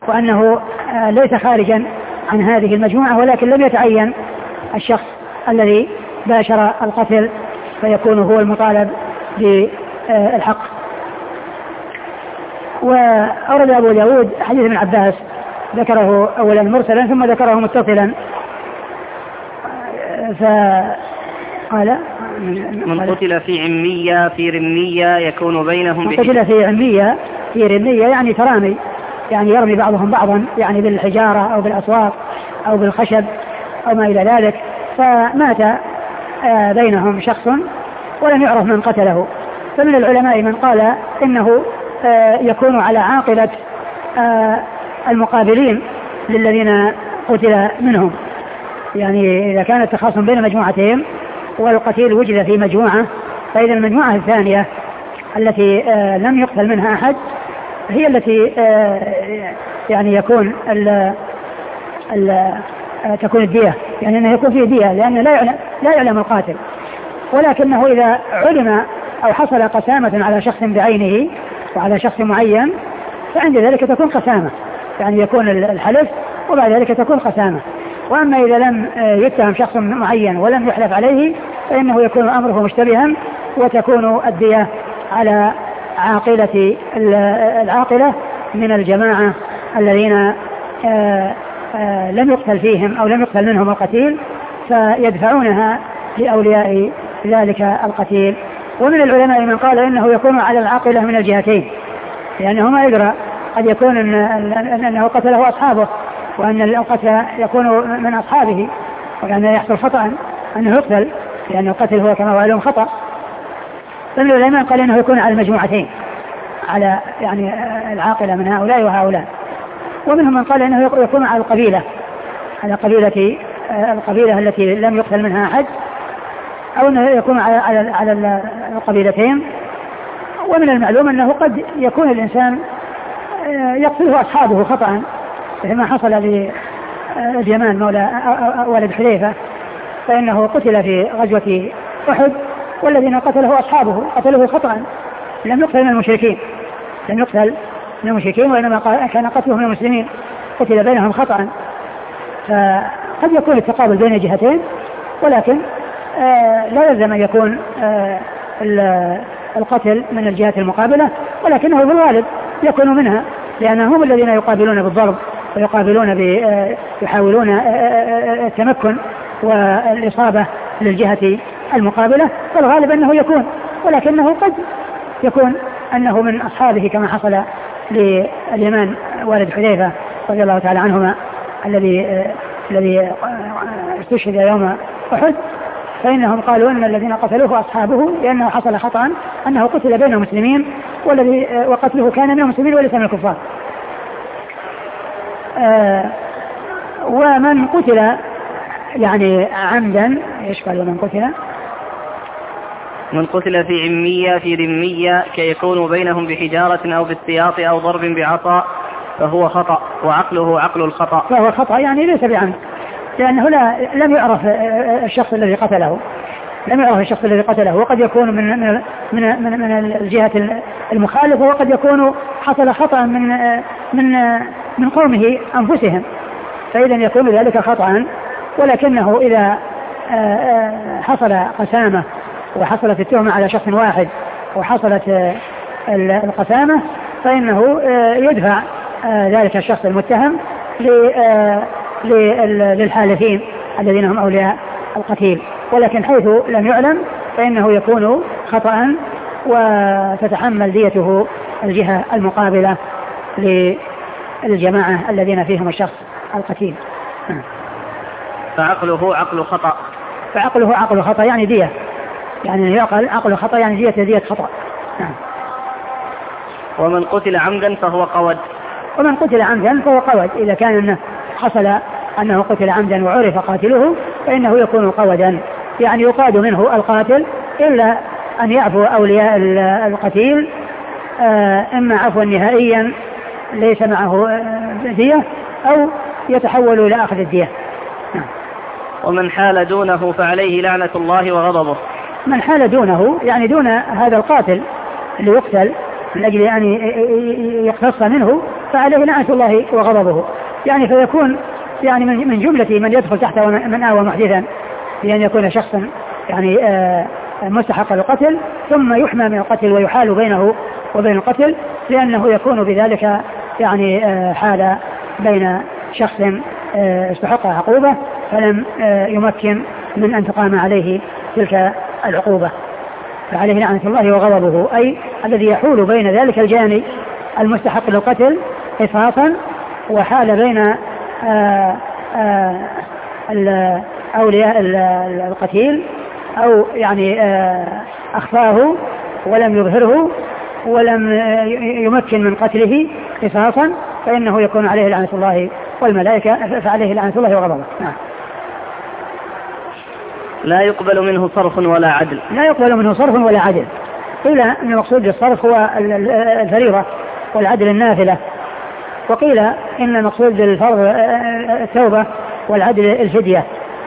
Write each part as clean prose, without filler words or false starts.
وأنه ليس خارجا عن هذه المجموعة، ولكن لم يتعين الشخص الذي باشر القتل فيكون هو المطالب بالحق. وأورد أبو داود حديث ابن عباس ذكره أولا مرسلا ثم ذكره متصلا، فقال من قتل في عمية في رمية يكون بينهم من قتل في عمية في رمية يعني ترامي، يعني يرمي بعضهم بعضا يعني بالحجارة أو بالأصوات أو بالخشب أو ما إلى ذلك، فمات بينهم شخص ولم يعرف من قتله. فمن العلماء من قال إنه يكون على عاقبة المقابلين للذين قتل منهم، يعني إذا كان التخاصم بين مجموعتين والقتيل وجد في مجموعة، فإذا المجموعة الثانية التي لم يقتل منها أحد هي التي يعني يكون تكون الدية، يعني أنه يكون فيه دية، لأنه لا يعلم القاتل، ولكنه إذا علم أو حصل قسامة على شخص بعينه وعلى شخص معين فعند ذلك تكون قسامة، يعني يكون الحلف وبعد ذلك تكون قسامة. وأما إذا لم يتهم شخص معين ولم يحلف عليه فإنه يكون أمره مشتبها وتكون الدية على العاقلة من الجماعة الذين لم يقتل فيهم أو لم يقتل منهم القتيل، فيدفعونها لأولياء ذلك القتيل. ومن العلماء من قال إنه يكون على العاقلة من الجهتين، لأنه ما يدرى قد يكون أنه قتله أصحابه وأن القتل يكون من أصحابه، وأنه يحصل خطأ أنه يقتل، لأن القتل هو كما وعلم خطأ. فمن العلماء قال إنه يكون على المجموعتين، على يعني العاقلة من هؤلاء وهؤلاء. ومنهم من قال إنه يكون على القبيلة، على القبيلة التي لم يقتل منها أحد، أو أنه يكون على القبيلتين. ومن المعلوم أنه قد يكون الإنسان يقتله أصحابه خطأ، كما حصل لليمان مولى ولد حذيفة، فإنه قتل في غزوة أحد والذين قتله أصحابه قتله خطأ، لم يقتل من المشركين وإنما كان قتله من المسلمين، قتل بينهم خطأ. فقد يكون التقابل بين جهتين، ولكن لا يلزم أن يكون القتل من الجهة المقابلة، ولكنه بالغالب يكون منها، لأنهم الذين يقابلون بالضرب ويقابلون يحاولون التمكن والإصابة للجهة المقابلة، فالغالب أنه يكون، ولكنه قد يكون أنه من أصحابه كما حصل لليمان والد حذيفة رضي الله تعالى عنهما الذي استشهد يوم أحد، فإنهم قالوا أن الذين قتلوه أصحابه لأنه حصل خطأ أنه قتل بين المسلمين وقتله كان من المسلمين وليس من الكفار. ومن قتل يعني عمدا، ايش قال من قتل في عمية في رمية كيكون بينهم بحجارة أو بالسياط أو ضرب بعصا فهو خطأ وعقله عقل الخطأ، فهو خطأ يعني ليس بعمد، لأنه لم يعرف الشخص الذي قتله، وقد يكون من الجهة المخالفة، وقد يكون حصل خطأ من قومه أنفسهم، فإذا يكون ذلك خطأ. ولكنه إذا حصل قسامة وحصلت التهمة على شخص واحد وحصلت القسامة فإنه يدفع ذلك الشخص المتهم للحالفين الذين هم أولياء القتيل، ولكن حيث لم يعلم فإنه يكون خطأ وتتحمل ديته الجهة المقابلة للجماعة الذين فيهم الشخص القتيل. فعقله عقل خطأ يعني دية، يعني يعقل عقل خطأ يعني دية خطأ. ومن قتل عمدا فهو قود، إذا كان أنه حصل أنه قتل عمدا وعرف قاتله فإنه يكون قودا، يعني يقاد منه القاتل إلا أن يعفو أولياء القتيل، إما عفوا نهائيا ليس معه دية أو يتحول إلى أخذ الدية. ومن حال دونه فعليه لعنة الله وغضبه. من حال دونه يعني دون هذا القاتل اللي يقتل من أجل أن يقتص منه فعليه لعنة الله وغضبه. يعني فيكون يعني من جملة من يدخل تحته من آوى محدثا بأن يكون شخصا يعني مستحق القتل ثم يحمى من القتل ويحال بينه وبين القتل، لأنه يكون بذلك يعني حال بين شخص استحق عقوبة فلم يمكن من أن تقام عليه تلك العقوبة، فعليه لعنة الله وغضبه، أي الذي يحول بين ذلك الجاني المستحق للقتل قصاصا وحال بين أولياء القتيل أو يعني أخفاه ولم يظهره ولم يمكن من قتله قصاصا، فإنه يكون عليه لعنة الله والملائكة، فعليه لعنة الله وغضبه. نعم. لا يقبل منه صرف ولا عدل. لا يقبل منه صرف ولا عدل. قيل أن المقصود بالصرف هو الفريضة والعدل النافلة، وقيل إن المقصود بالفرض التوبة والعدل الفدية.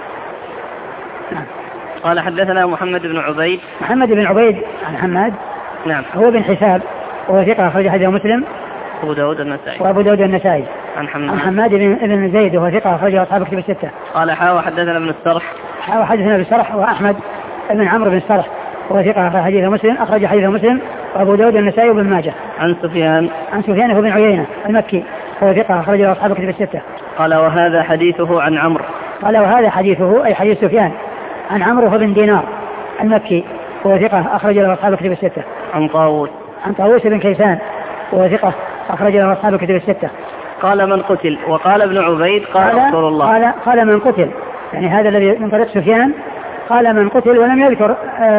قال حدثنا محمد بن عبيد. محمد بن عبيد عن حماد. نعم. هو بن حساب وهو ثقة أخرج حديثه مسلم وأبو داود النسائي. وأبو داود النسائي. عن حماد بن زيد وهو ثقة أخرجه أصحاب كتب الستة. قال حاوى حدثنا ابن السرح. حاوى حدثنا ابن السرح وأحمد بن عمرو بن السرح وهو ثقة أخرج حديثه مسلم، أخرج حديثه مسلم وأبو داود النسائي وابن ماجه. عن سفيان. عن سفيان بن عيينة المكي وهو ثقة أخرجه أصحاب كتب الستة. قال وهذا حديثه عن عمرو. قال وهذا حديثه أي حديث سفيان عن عمرو بن دينار المكي وهو ثقة أخرج له أصحاب كتب الستة. عن طاووس. عن طاووس بن كيسان وهو ثقة أخرج له أصحاب كتب الستة. قال من قتل. وقال ابن عبيد قال رسول الله. قال من قتل، يعني هذا الذي من طريق سفيان قال من قتل ولم يذكر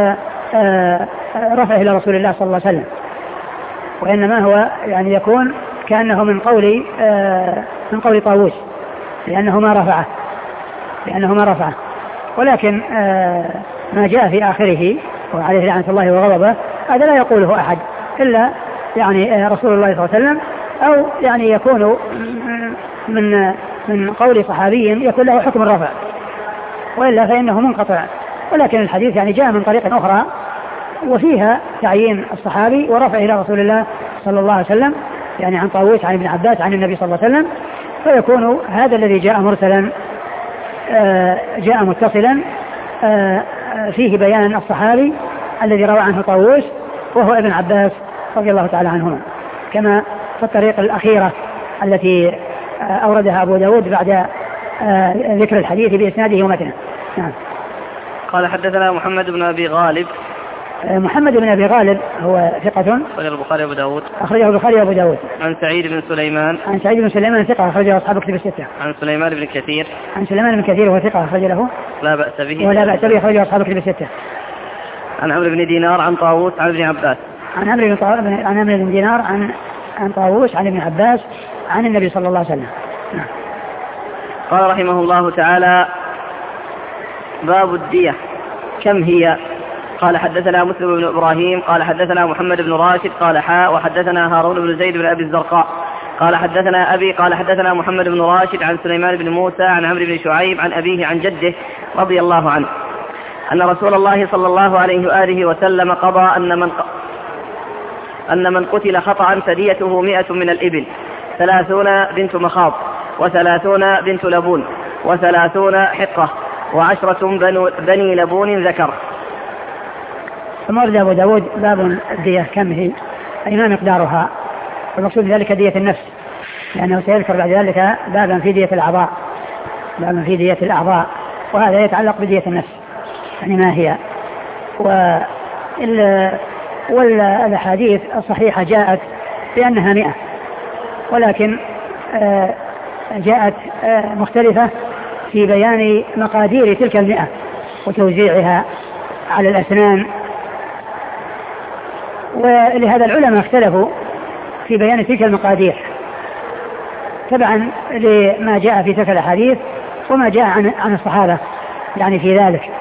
رفعه إلى رسول الله صلى الله عليه وسلم، وإنما هو يعني يكون كأنه من قول طاووس لأنه ما رفعه، ولكن ما جاء في آخره وعليه لعنة الله وغضبه هذا لا يقوله أحد إلا يعني رسول الله صلى الله عليه وسلم، أو يعني يكون من قول صحابي يكون له حكم الرفع، وإلا فإنه منقطع. ولكن الحديث يعني جاء من طريق أخرى وفيها تعيين الصحابي ورفعه إلى رسول الله صلى الله عليه وسلم، يعني عن طاووس عن ابن عباس عن النبي صلى الله عليه وسلم، فيكون هذا الذي جاء مرسلا جاء متصلا فيه بيان الصحابي الذي روى عنه طاووس وهو ابن عباس رضي الله تعالى عنهما، كما في الطريق الأخيرة التي أوردها أبو داود بعد ذكر الحديث بإسناده ومتنه. نعم. قال حدثنا محمد بن أبي غالب. محمد بن أبي غالب هو ثقة أخرجه البخاري وأبو داود. أخرجه البخاري وأبو داود. عن سعيد بن سليمان. عن سعيد بن سليمان ثقة أخرجه أصحاب كتب الستة. عن سليمان بن كثير. عن سليمان بن كثير وهو ثقة أخرج له لا بأس به ولا بأس به أخرجه أصحاب كتب الستة. عن عمرو بن دينار عن طاووس عن ابن عباس. عن عمرو بن دينار عن طاووس عن ابن عباس عن النبي صلى الله عليه وسلم. قال رحمه الله تعالى باب الدية كم هي؟ قال حدثنا مسلم بن إبراهيم قال حدثنا محمد بن راشد قال حاء وحدثنا هارون بن زيد بن أبي الزرقاء قال حدثنا أبي قال حدثنا محمد بن راشد عن سليمان بن موسى عن عمرو بن شعيب عن أبيه عن جده رضي الله عنه أن رسول الله صلى الله عليه وآله وسلم قضى أن من قتل خطأ فديته 100 من الإبل 30 بنت مخاض 30 بنت لبون 30 حقة 10 بني لبون ذكر. ثم ورد أبو داود باب الدية كم هي أي ما مقدارها، والمقصود ذلك دية النفس، لأنه سيذكر بعد ذلك بابا في دية الأعضاء وهذا يتعلق بدية النفس يعني ما هي. والأحاديث الصحيحة جاءت بأنها 100، ولكن جاءت مختلفة في بيان مقادير تلك 100 وتوزيعها على الأسنان، ولهذا العلماء اختلفوا في بيان تلك المقادير تبعا لما جاء في تلك الأحاديث وما جاء عن الصحابة يعني في ذلك.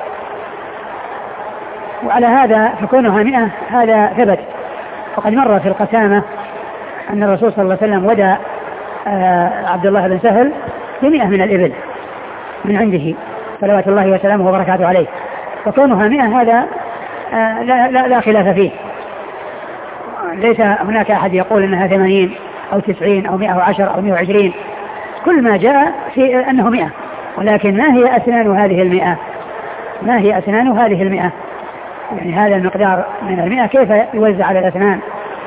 وعلى هذا فكونها 100 هذا ثبت، وقد مر في القسامة أن الرسول صلى الله عليه وسلم ودى عبد الله بن سهل ب100 من الإبل من عنده صلوات الله وسلامه وبركاته عليه، فكونها 100 هذا لا خلاف فيه، ليس هناك أحد يقول أنها 80 أو 90 أو 110 أو 120، كل ما جاء في أنه 100، ولكن ما هي أسنان هذه 100؟ ما هي أسنان هذه 100؟ يعني هذا المقدار من 100 كيف يوزع على الأسنان؟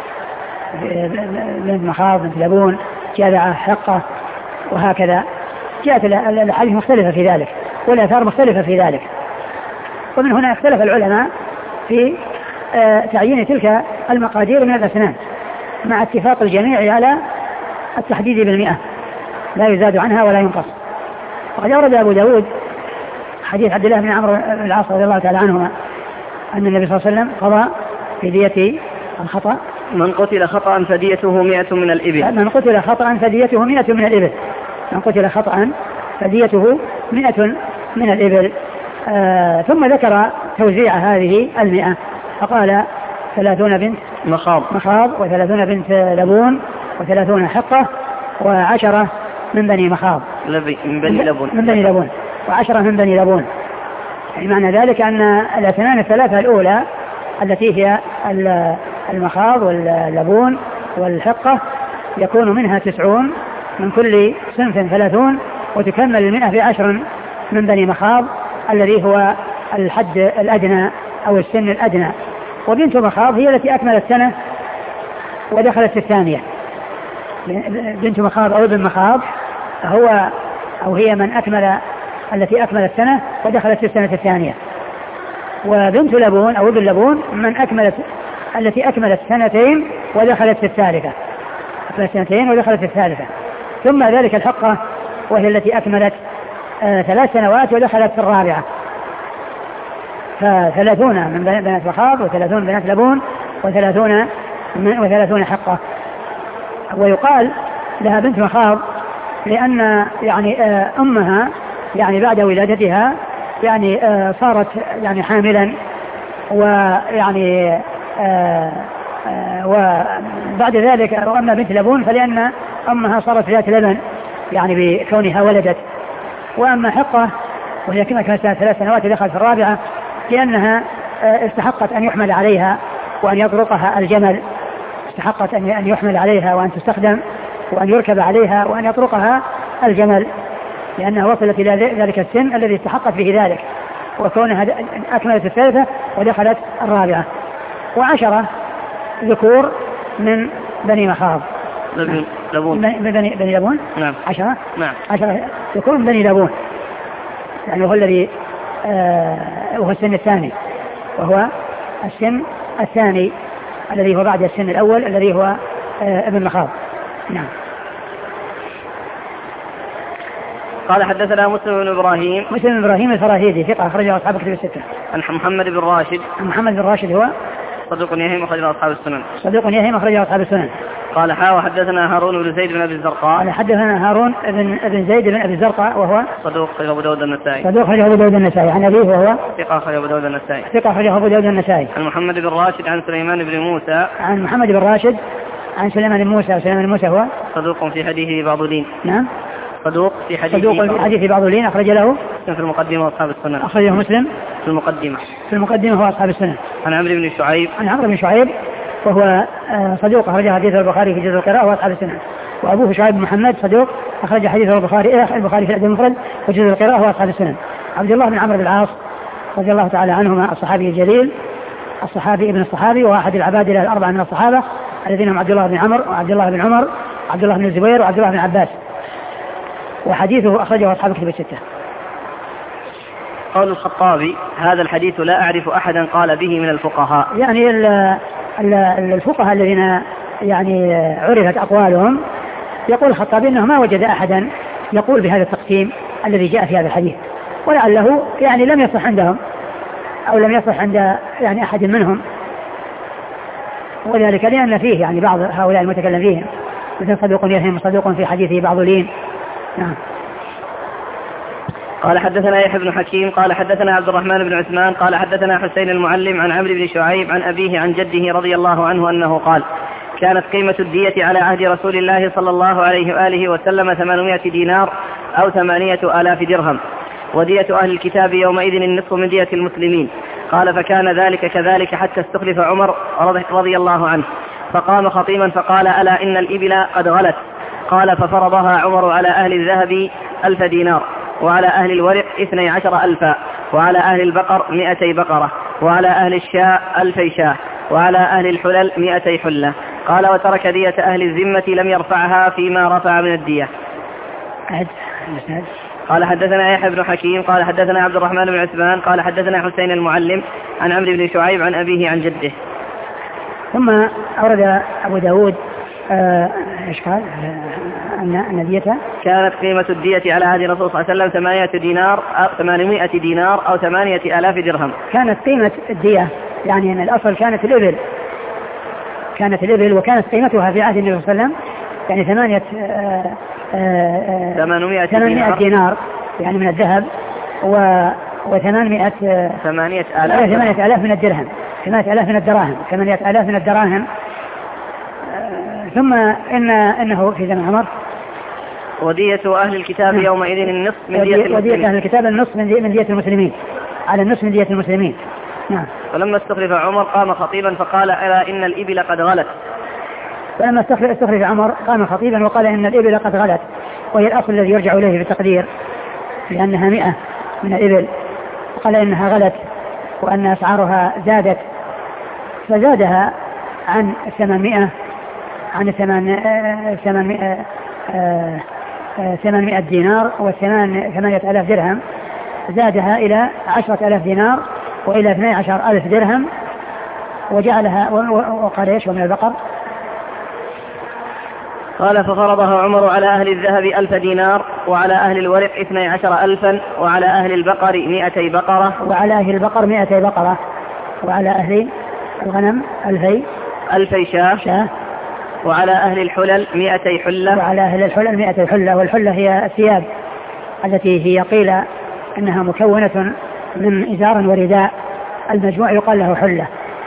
بنت مخاض، بنت لبون، جذعة، حقة، وهكذا. جاءت الأحاديث مختلفة في ذلك والآثار مختلفة في ذلك. ومن هنا اختلف العلماء في تعيين تلك المقادير من الأسنان، مع اتفاق الجميع على التحديد ب100 لا يزاد عنها ولا ينقص. وقد أورد أبو داود حديث عبد الله بن عمرو بن العاص رضي الله تعالى عنهما أن النبي صلى الله عليه وسلم قضى في دية الخطأ: من قتل خطأ فديته 100 من الإبل. من قتل خطأ فديته 100 من الإبل. من قتل خطأ فديته 100 من الإبل. ثم ذكر توزيع هذه 100 فقال 30 بنت مخاض، و30 بنت لبون، و30 حقة، و10 من بني مخاض، من بني لبون، و10 من بني لبون. يعني معنى ذلك أن الأسنان الثلاثة الأولى التي هي المخاض واللبون والحقة يكون منها 90 من كل صنف 30، وتكمل 100 ب10 من بني مخاض الذي هو الحد الأدنى أو السن الأدنى. وبنت مخاض هي التي أكملت سنة ودخلت في الثانية. بنت مخاض أو ابن مخاض هي من أكمل، التي أكملت سنة ودخلت في السنة الثانية. وبنت لبون أو ابن لبون التي أكملت سنتين ودخلت في الثالثة. ثم ذلك الحقة وهي التي أكملت 3 سنوات ودخلت في الرابعة. ف30 من بنات مخاض، و30 بنات لبون، و30 حقة. ويقال لها بنت مخاض لأن يعني أمها يعني بعد ولادتها يعني صارت يعني حاملا، ويعني وبعد ذلك. وأما بنت لبون فلأن أمها صارت ذات لبن يعني بكونها ولدت. وأما حقة وهي كما كانت 3 سنوات ودخلت في الرابعة لأنها استحقت أن يحمل عليها وأن يطرقها الجمل، استحقت أن يحمل عليها وأن تستخدم وأن يركب عليها وأن يطرقها الجمل، لأنها وصلت إلى ذلك السن الذي استحقت به ذلك، وكونها أكملت الثالثة ودخلت الرابعة. و10 ذكور من بني مخاض، بني لبون. نعم. 10 نعم. 10 ذكور من بني لبون، يعني هو الذي وهو السن الثاني، وهو السن الثاني الذي هو بعد السن الأول الذي هو ابن مخاض. نعم. قال حدثنا مسلم بن إبراهيم الفراهيدي ثقة أخرجه أصحاب الكتب الستة. عن محمد بن راشد هو صدوق يهم أخرجه أصحاب السنن. قال حدثنا هارون بن زيد بن أبي الزرقاء. قال حدثنا هارون بن زيد بن أبي الزرقاء وهو صدوق أخرجه أبو داود النسائي. عن أبيه وهو ثقة أخرجه أبو داود النسائي. عن محمد بن راشد عن سليمان بن موسى. عن سليمان بن موسى هو صدوق في حديثه بعض لين. نعم. صدوق في حديث بعض لين. أخرج له في المقدمة وأصحاب السنن. أخرجه مسلم في المقدمة هو أصحاب السنن. عن عمرو بن شعيب وهو صدوق أخرج حديث البخاري في جزء القراءة وأصحاب السنن. وأبوه شعيب بن محمد صدوق أخرج حديث البخاري في الأدب المفرد وجزء القراءة وأصحاب السنن. عبد الله بن عمرو بن العاص رضي الله تعالى عنهما الصحابي الجليل، الصحابي ابن الصحابي، وأحد العبادلة الأربعة من الصحابة الذين هم عبد الله بن عمرو وعبد الله بن عمر وعبد الله بن الزبير وعبد الله بن عباس، وحديثه أخرجه أصحاب الكتب الستة. قول الخطابي: هذا الحديث لا أعرف أحدا قال به من الفقهاء. يعني الفقهاء الذين يعني عرفت أقوالهم، يقول الخطابي أنه ما وجد أحدا يقول بهذا التقسيم الذي جاء في هذا الحديث، ولعله يعني لم يصح عندهم أو لم يصح عند يعني أحد منهم، وذلك لأن فيه يعني بعض هؤلاء المتكلم فيهم مثل صدوق يهم صدوق في حديثه بعض لين. نعم. قال حدثنا يحيى بن حكيم قال حدثنا عبد الرحمن بن عثمان قال حدثنا حسين المعلم عن عمرو بن شعيب عن أبيه عن جده رضي الله عنه أنه قال: كانت قيمة الدية على عهد رسول الله صلى الله عليه وآله وسلم 800 دينار أو 8000 درهم، ودية أهل الكتاب يومئذ النصف من دية المسلمين. قال: فكان ذلك كذلك حتى استخلف عمر رضي الله عنه، فقام خطيبا فقال: ألا إن الإبل قد غلت. قال: ففرضها عمر على أهل الذهب 1000 دينار، وعلى أهل الورق 12,000، وعلى أهل البقر 200 بقرة، وعلى أهل الشاء 1000 شاة، وعلى أهل الحلل 200 حلة. قال: وترك دية أهل الذمة لم يرفعها فيما رفع من الدية. قال: حدثنا يحيى بن حكيم قال حدثنا عبد الرحمن بن عثمان قال حدثنا حسين المعلم عن عمرو بن شعيب عن أبيه عن جده. ثم أورد أبو داود إيش قال؟ أن ديته كانت قيمة الدية على عهد الرسول صلى الله عليه وسلم 800 دينار أو 8000 درهم. كانت قيمة الدية يعني أن الأصل كانت الإبل وكانت قيمتها في عهد النبي صلى الله عليه وسلم يعني 800 دينار يعني من الذهب و800 8,000 من الدرهم 8,000 من الدراهم 8,000 من الدراهم. ثم إنه في زمن عمر ودية أهل الكتاب يومئذ النصف من دية المسلمين. ودية أهل الكتاب النصف من دية المسلمين على النصف من دية المسلمين. نعم. فلما استخلف عمر قام خطيبا فقال: ألا إن الإبل قد غلت. فلما استخلف عمر قام خطيبا وقال: إن الإبل قد غلت، وهي الأصل الذي يرجع إليه في التقدير لأنها 100 من الإبل، وقال إنها غلت وأن أسعارها زادت، فزادها عن 800 دينار و8,000 درهم، زادها إلى 10,000 دينار وإلى 12,000 درهم، وجعلها وقال إيش ومن البقر. قال: ففرضها عمر على أهل الذهب 1000 دينار، وعلى أهل الورق 12,000، وعلى أهل البقر 200 بقرة، وعلى أهل البقر 200 بقرة، وعلى أهل الغنم 1000 شاة، وعلى أهل الحلل 200 حلة، وعلى أهل الحلل 200 حلة. والحلة هي الثياب التي هي قيل أنها مكونة من إزار ورداء، المجموع يقال له حلة،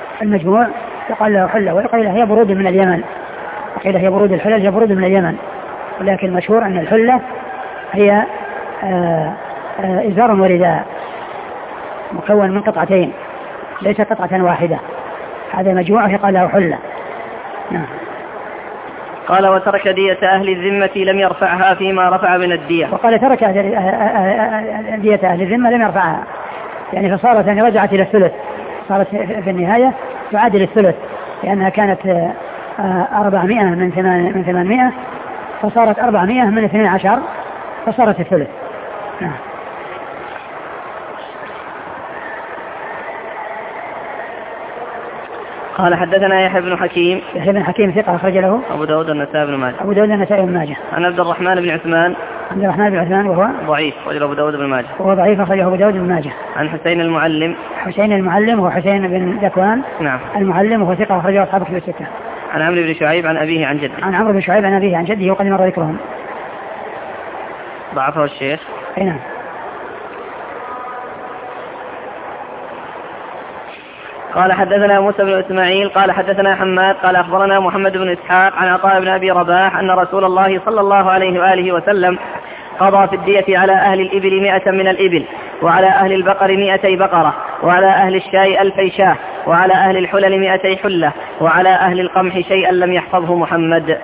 وقيل هي برود من اليمن، وقيل هي برود الحلل هي برود من اليمن، ولكن المشهور أن الحلة هي إزار ورداء مكون من قطعتين ليس قطعة واحدة، هذا مجموعة يقال له حلة. نعم. قال: وترك دية أهل الذمة لم يرفعها فيما رفع من الدية. وقال: ترك دية أهل الذمة لم يرفعها، يعني فصارت يعني رجعت إلى الثلث، صارت في النهاية تعادل الثلث، لأنها كانت 400 من 800 فصارت 400 من 12 فصارت الثلث. نعم. قال: حدثنا يحيى بن حكيم ثقة أخرج له أبو داود النسائي بن ماجه. عن عبد الرحمن بن عثمان وهو ضعيف أخرجه أبو داود بن ماجه. أبو داود بن ماجه. عن حسين المعلم وهو حسين بن ذكوان. نعم. المعلم وهو ثقة أخرجه أصحاب الكتب الستة. عن عمرو بن شعيب عن أبيه عن جده. وقد مر ذكرهم. ضعفه الشيخ. نعم. قال: حدثنا موسى بن إسماعيل قال حدثنا حماد قال أخبرنا محمد بن إسحاق عن عطاء بن أبي رباح أن رسول الله صلى الله عليه وآله وسلم قضى في الدية على أهل الإبل 100 من الإبل، وعلى أهل البقر 200 بقرة، وعلى أهل الشاء 1000 شاة، وعلى أهل الحلل 200 حلة، وعلى أهل القمح شيئا لم يحفظه محمد.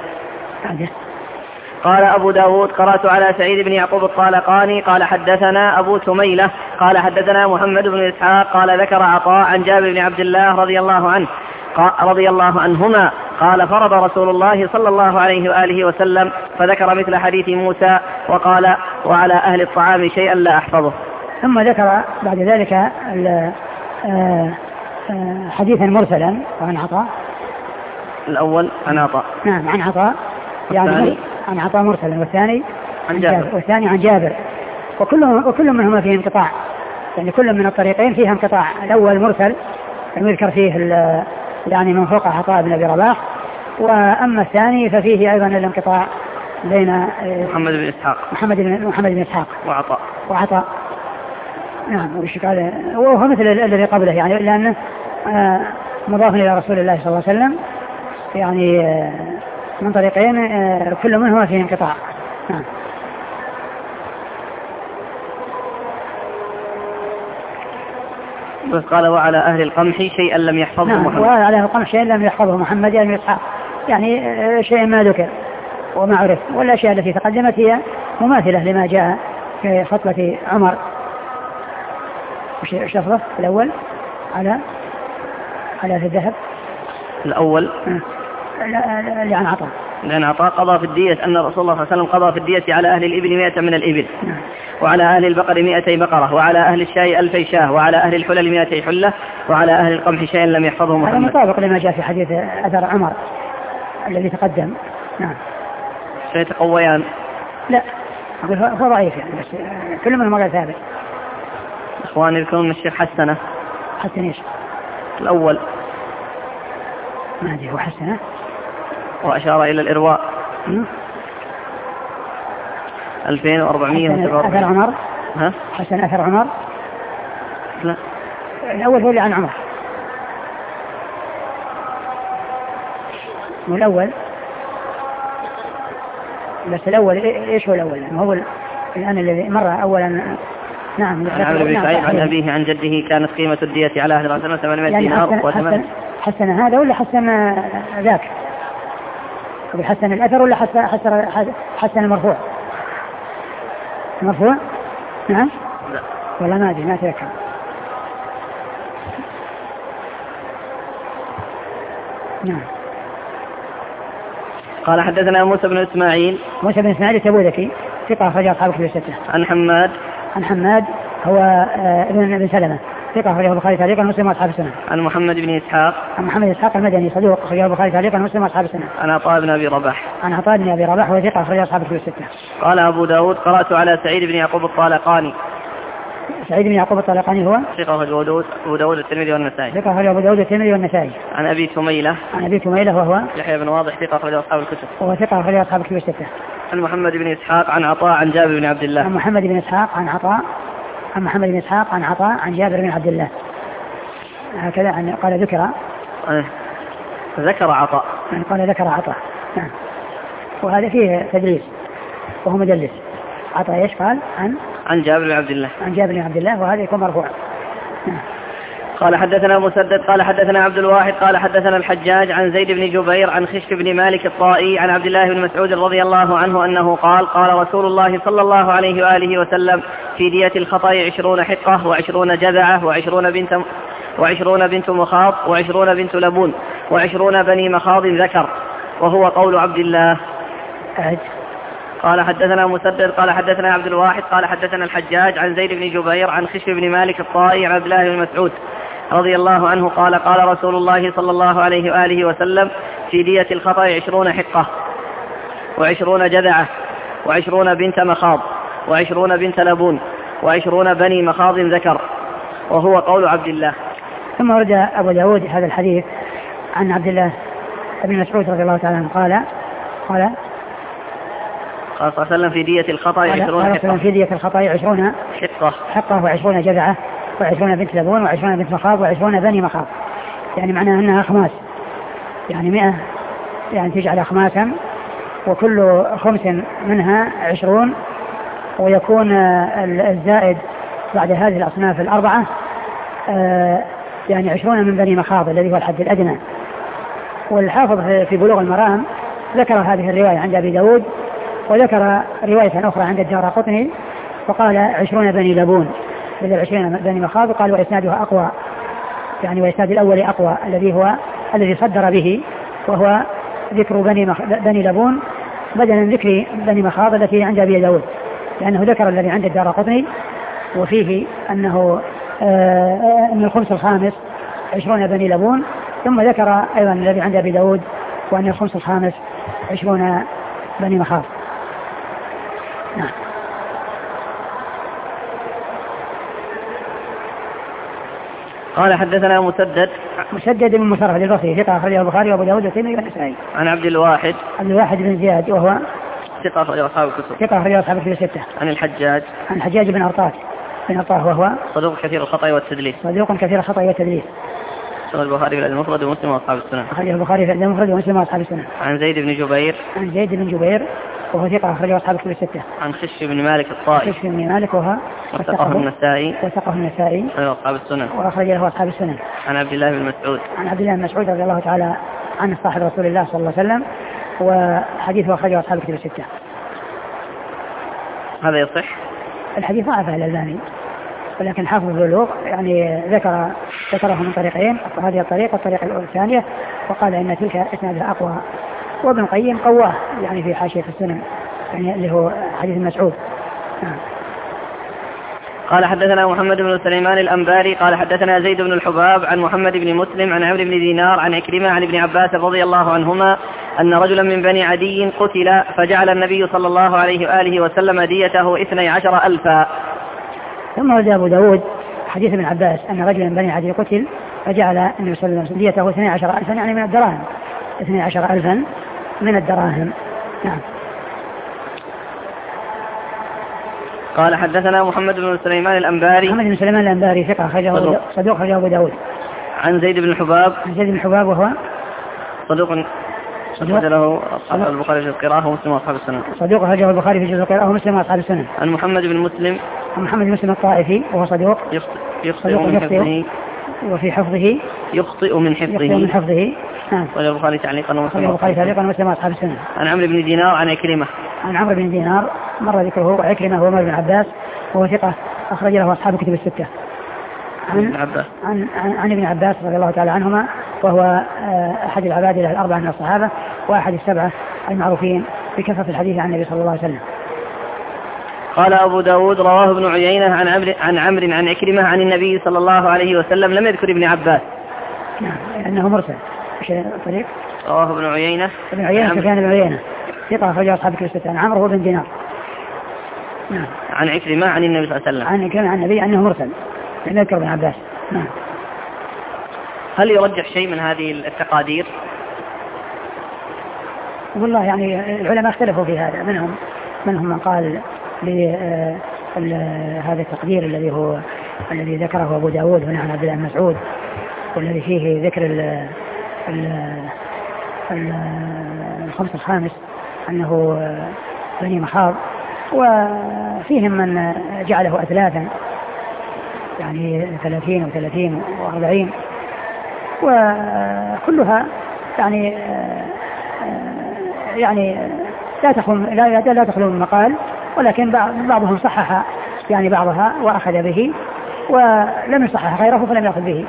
قال أبو داود: قرأت على سعيد بن يعقوب الطالقاني قال حدثنا أبو سميلة قال حدثنا محمد بن إسحاق قال ذكر عطاء عن جابر بن عبد الله رضي الله عنهما قال: فرض رسول الله صلى الله عليه وآله وسلم، فذكر مثل حديث موسى وقال: وعلى أهل الطعام شيئا لا أحفظه. ثم ذكر بعد ذلك حديثا مرسلا عن عطاء. الأول عن عطاء. نعم، عن عطاء يعني عن عطاء مرسلا، والثاني عن جابر. وكل منهما فيه انقطاع، يعني كل من الطريقين فيها انقطاع. الأول مرسل يذكر فيه يعني من فوق عطاء بن أبي رباح، وأما الثاني ففيه أيضا الانقطاع بين محمد بن إسحاق وعطاء. نعم. وهو مثل الذي قبله، يعني لأنه مضاف إلى رسول الله صلى الله عليه وسلم، يعني من طريقين كل منهما فيه انقطاع. نعم. بس قال وعلى أهل القمح شيئا لم يحفظه نعم محمد. وعلى أهل القمح شيئا لم يحفظه محمد يعني إسحاق، يعني شيء ما ذكر وما عرف، والأشياء التي تقدمت هي مماثلة لما جاء في خطبة عمر. وش لفظه الأول على في الذهب الأول لعن عطاء، لأن عطاء قضى في الدية أن رسول الله صلى الله عليه وسلم قضى في الدية على أهل الإبل 100 من الإبل، وعلى أهل البقر 200 بقرة، وعلى أهل الشاي 1000 شاه، وعلى أهل الحلل 200 حلة، وعلى أهل القمح شيئا لم يحفظه محمد. هذا مطابق لما جاء في حديث أثر عمر الذي تقدم. نعم سيتقويان. لا هو ضعيف يعني، بس كل منهم غير ثابت. إخواني يذكرون الشيخ حسنه. حسن ايش؟ الأول ما أدري هو حسنه وأشار إلى الإرواء 2400. أثر عمر. ها؟ حسن أثر عمر. لا الأول هو اللي عن عمر، والأول بس الأول إيش هو الأول؟ يعني هو الآن الذي مر أولا. نعم عن عمرو بن سعيد عن أبيه عن جده كانت قيمة الدية على أهل الرسول 800 دينار. حسن هذا ولا حسن ذاك؟ حسن الأثر ولا حسن المرفوع؟ مرفوع؟ نعم. لا ولا ما أدري ما أتذكر. نعم. قال حدثنا موسى بن إسماعيل. موسى بن إسماعيل التبوذكي ثقة أخرجه أصحاب الكتب الستة. عن حماد هو ابن سلمة ثقة أخرجه البخاري تعليقا ومسلم وأصحاب السنة. عن محمد بن إسحاق. عن محمد بن إسحاق المدني صدوق أخرجه البخاري تعليقا ومسلم وأصحاب السنة. عن عطاء بن أبي رباح. عن عطاء بن أبي رباح وثقة أخرجه أصحاب الكتب الستة. قال أبو داود قرأت على سعيد بن يعقوب الطالقاني. سعيد بن يعقوب الطالقاني هو ثقة أخرجه أبو داود الترمذي والنسائي. ثقة أخرجه أبو داود الترمذي والنسائي. عن أبي تميلة. عن أبي تميلة وهو يحيى بن واضح ثقة أخرجه أصحاب الكتب. وهو ثقة أخرجه أصحاب الكتب الستة. عن محمد بن إسحاق عن عطاء عن جابر بن عبد الله. عن محمد بن إسحاق عن عطاء عن محمد بن إسحاق عن عطاء عن جابر بن عبد الله. هكذا قال ذكر عطاء. قال ذكر عطاء. نعم. وهذا فيه تدليس وهو مدلس. عطاء ايش قال؟ عن جابر بن عبد الله. عن جابر بن عبد الله وهذا يكون مرفوع. نعم. قال حدثنا مسدد قال حدثنا عبد الواحد قال حدثنا الحجاج عن زيد بن جبير عن خشف بن مالك الطائي عن عبد الله بن مسعود رضي الله عنه أنه قال رسول الله صلى الله عليه وآله وسلم في دية الخطأ 20 حقة و20 جذعة و20 بنت مخاض و20 بنت لبون و20 بني مخاض ذكر وهو قول عبد الله. قال حدثنا مسدد قال حدثنا عبد الواحد قال حدثنا الحجاج عن زيد بن جبير عن خشف بن مالك الطائي عن عبد الله بن مسعود رضي الله عنه قال رسول الله صلى الله عليه وآله وسلم في دية الخطأ 20 حقة و20 جذعة و20 بنت مخاض و20 بنت لبون و20 بني مخاض ذكر وهو قول عبد الله. ثم ورد أبو داود هذا الحديث عن عبد الله بن مسعود رضي الله تعالى عنه قال صلى الله عليه وسلم في دية الخطأ 20 حقة. في دية الخطأ 20 حقة و20 جذعة و20 بنت لبون و20 بنت مخاض و20 بني مخاض. يعني معناها أنها أخماس، يعني 100 يعني تجعل أخماسا وكل خمس منها 20، ويكون الزائد بعد هذه الأصناف الأربعة يعني 20 من بني مخاض الذي هو الحد الأدنى. والحافظ في بلوغ المرام ذكر هذه الرواية عند أبي داود وذكر رواية أخرى عند الدارقطني وقال 20 بني لبون بدل 20 بني مخاض، وقال وإسنادها أقوى، يعني وإسناد الأول أقوى الذي صدر به وهو ذكر بني لبون بدلا ذكر بني مخاض التي عند أبي داود، لأنه ذكر الذي عند الدارقطني وفيه أنه أن الخمس الخامس 20 بني لبون، ثم ذكر أيضا الذي عند أبي داود وأن الخمس الخامس 20 بني مخاض. نعم. قال حدثنا مسدد بن مصرف البصري ثقة أخرجه البخاري وأبو داود والترمذي والنسائي. عن عبد الواحد بن زياد وهو ثقة أخرجه أصحاب الكتب. ثقة أخرجه أصحاب الكتب الستة. عن الحجاج بن أرطاه وهو صدوق كثير الخطأ والتدليس. أخرجه البخاري في المفرد ومسلم وأصحاب السنة. أخرجه البخاري في المفرد ومسلم وأصحاب السنة. عن زيد بن جبير وهو ثقة أخرجه أصحاب الكتب الستة. عن خش بن مالك الطائي. خش بن مالك وهو وثقه النسائي. وثقه النسائي. وأصحاب السنن. وأخرج له أصحاب السنن. عن عبد الله بن مسعود. عن عبد الله بن مسعود رضي الله تعالى عن صاحب رسول الله صلى الله عليه وسلم، وحديثه أخرجه أصحاب الكتب الستة. هذا يصح؟ الحديث ضعفه الألباني، ولكن حافظ البلوغ يعني ذكره من طريقين، هذه الطريقة والطريقة الثانية، وقال إن تلك إسنادها أقوى. وابن القيم قواه يعني في حاشية السنن، يعني اللي هو حديث مسعود. قال حدثنا محمد بن سليمان الأنباري قال حدثنا زيد بن الحباب عن محمد بن مسلم عن عمرو بن دينار عن عكرمة عن ابن عباس رضي الله عنهما أن رجلا من بني عدي قتل فجعل النبي صلى الله عليه وآله وسلم ديته 12,000. ثم ورد أبو داود حديث ابن عباس أن رجلا من بني عدي قتل فجعل النبي صلى الله عليه وسلم ديته 12,000 يعني من الدراهم، 12,000 من الدراهم. نعم. قال حدثنا محمد بن سليمان الأنباري. محمد بن سليمان الأنباري ثقة صدوق أخرجه أبو داود. عن زيد بن الحباب. عن زيد بن الحباب وهو صدوق أخرج له البخاري في القراءة ومسلم وأصحاب السنن. صدوق أخرجه البخاري في القراءة ومسلم وأصحاب السنن. عن محمد بن مسلم. عن محمد بن مسلم الطائفي وهو صدوق يخطئ من حفظه. وفي حفظه يخطئ من حفظه. نعم. قال البخاري تعليقا ومسلم وأصحاب السنن. عن عمرو بن دينار عن عكرمة. عن عمرو بن دينار مر ذكره، وعكرمة هو عمر بن عباس وهو ثقة أخرج له أصحاب الكتب الستة. عن ابن عباس رضي الله تعالى عنهما، وهو أحد العبادلة الأربعة من الصحابة وأحد السبعة المعروفين بكثرة الحديث عن النبي صلى الله عليه وسلم. قال أبو داود رواه ابن عيينة عن عمرو عن عكرمة عن النبي صلى الله عليه وسلم، لم يذكر ابن عباس. نعم، لأنه مرسل. ايش الطريق؟ رواه ابن عيينة. سفيان بن عيينة ثقة أخرج أصحاب الكتب الستة. عن عمرو بن دينار. نعم. عن عكرمة عن النبي صلى الله عليه وسلم. عن عكرمة عن النبي أنه مرسل، لم يذكر ابن عباس. نعم. هل يرجح شيء من هذه التقادير؟ والله يعني العلماء اختلفوا في هذا، منهم من قال هذا التقدير الذي ذكره أبو داود هنا عن عبد الله بن مسعود، والذي فيه ذكر الخمس الخامس أنه بني مخاض، وفيهم من جعله أثلاثا يعني 30 و30 و40، وكلها يعني لا تخلو من مقال، ولكن بعضهم صحح يعني بعضها وأخذ به، ولم يصحح غيره فلم يأخذ به.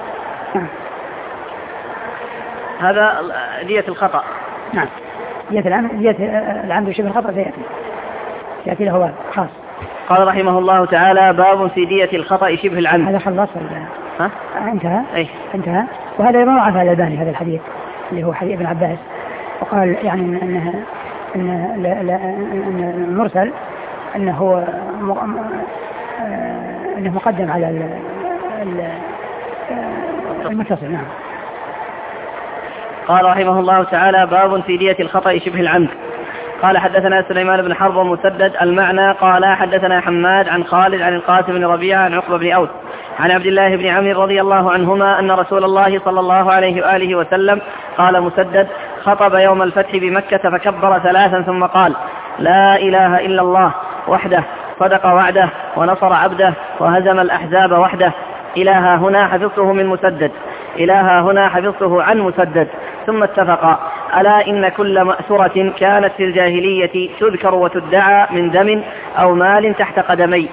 هذا دية الخطأ. نعم، دية العمد وشبه الخطأ سيأتي له باب خاص. قال رحمه الله تعالى: باب في دية الخطأ شبه العمد. هذا خلص انتهى. أي. انتهى. وهذا ما ضعف الألباني هذا الحديث اللي هو حديث ابن عباس، وقال يعني إن المرسل أنه مقدم على المتصل. نعم. قال رحمه الله تعالى: باب في دية الخطأ شبه العمد. قال حدثنا سليمان بن حرب ومسدد المعنى قال حدثنا حماد عن خالد عن القاسم بن ربيعة عن عقبة بن أوس عن عبد الله بن عمرو رضي الله عنهما أن رسول الله صلى الله عليه وآله وسلم قال مسدد: خطب يوم الفتح بمكة فكبر 3 ثم قال: لا إله إلا الله وحده صدق وعده ونصر عبده وهزم الأحزاب وحده. إلها هنا حفظته من مسدد، إلها هنا حفظته عن مسدد. ثم اتفقا: ألا إن كل مأثرة كانت في الجاهلية تذكر وتدعى من دم أو مال تحت قدمي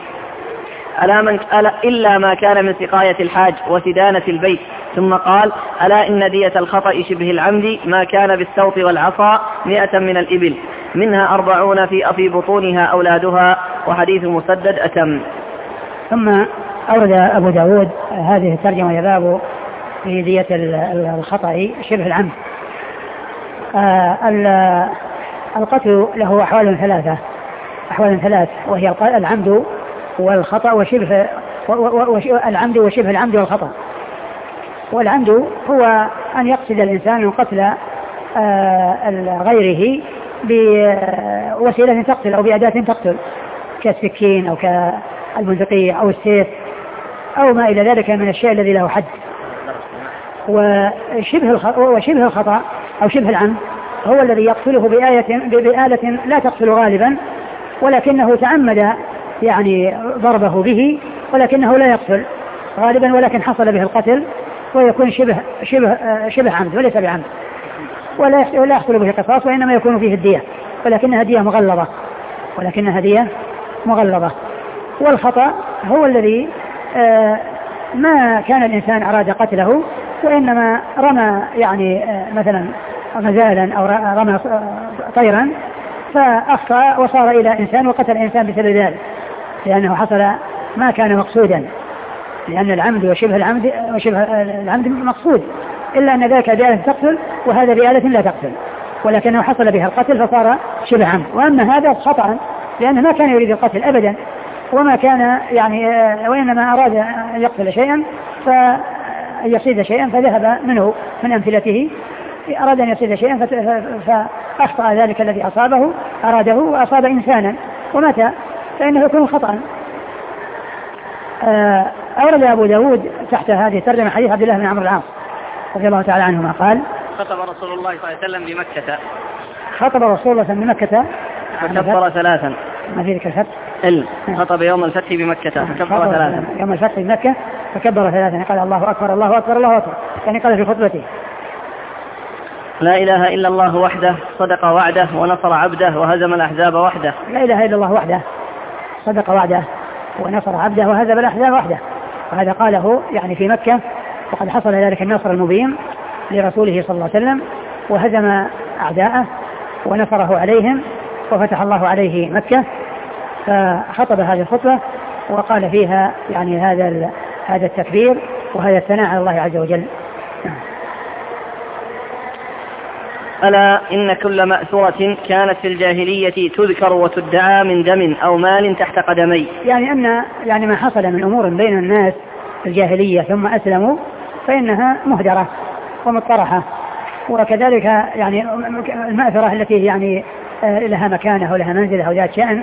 إلا ما كان من سقاية الحاج وسدانة البيت. ثم قال: ألا إن دية الخطأ شبه العمد ما كان بالسوط والعصا 100 من الإبل، منها 40 في بطونها أولادها. وحديث مسدد أتم. ثم أورد أبو داود هذه الترجمة يباب في دية الخطأ شبه العمد. القتل له أحوال 3، وهي العمد والخطأ وشبه العمد وشبه العمد والخطأ. والعمد هو أن يقصد الإنسان قتل غيره بوسيلة تقتل أو بأداة تقتل كالسكين أو كالبندقية أو السيف أو ما إلى ذلك من الشيء الذي له حد. وشبه الخطأ أو شبه العمد هو الذي يقتله بآلة لا تقتل غالبا، ولكنه تعمد يعني ضربه به، ولكنه لا يقتل غالبا، ولكن حصل به القتل، ويكون شبه عمد وليس بعمد، ولا يحصل به قصاص، وإنما يكون فيه الدية، ولكنها دية مغلظة. والخطأ هو الذي ما كان الإنسان أراد قتله، وإنما رمى يعني مثلا غزالا أو رمى طيرا فأخطأ وصار إلى إنسان وقتل إنسان بسبب ذلك، لأنه حصل ما كان مقصودا، لأن العمد وشبه العمد مقصود، إلا أن ذاك بآلة تقتل وهذا بآلة لا تقتل، ولكنه حصل بها القتل فصار شبه عمد. وأما هذا خطأ لأنه ما كان يريد القتل أبدا، وما كان يعني وإنما أراد أن يقتل شيئا فيصيد شيئا فذهب منه من أمثلته، أراد أن يصيد شيئا فأخطأ ذلك الذي أصابه أراده وأصاب إنسانا ومات، فإنه يكون خطأ. أورد أبو داود تحت هذه الترجمة حديث عبد الله بن عمرو العاص رضي الله تعالى عنهما قال: خطب رسول الله صلى الله عليه وسلم بمكة. خطب رسول الله بمكة فكبر ثلاثا. ما في ذكر الفتح؟ خطب يوم الفتح بمكة فكبر ثلاثا. يوم الفتح بمكة فكبر ثلاثا، قال: الله أكبر الله أكبر الله أكبر، يعني قال في خطبته: لا إله إلا الله وحده صدق وعده ونصر عبده وهزم الأحزاب وحده. لا إله إلا الله وحده صدق وعده ونصر عبده وهزم الأحزاب وحده. وهذا قاله يعني في مكة، وقد حصل ذلك النصر المبين لرسوله صلى الله عليه وسلم، وهزم أعداءه ونصره عليهم وفتح الله عليه مكة. فخطب هذه الخطبة وقال فيها يعني هذا التكبير وهذا الثناء على الله عز وجل. ألا إن كل مأثورة كانت في الجاهلية تذكر وتدعى من دم أو مال تحت قدمي. يعني أن يعني ما حصل من أمور بين الناس في الجاهلية ثم أسلموا فإنها مهدرة ومطرحة، وكذلك يعني المأثرة التي يعني لها مكانة ولها منزلة أو ذات شأن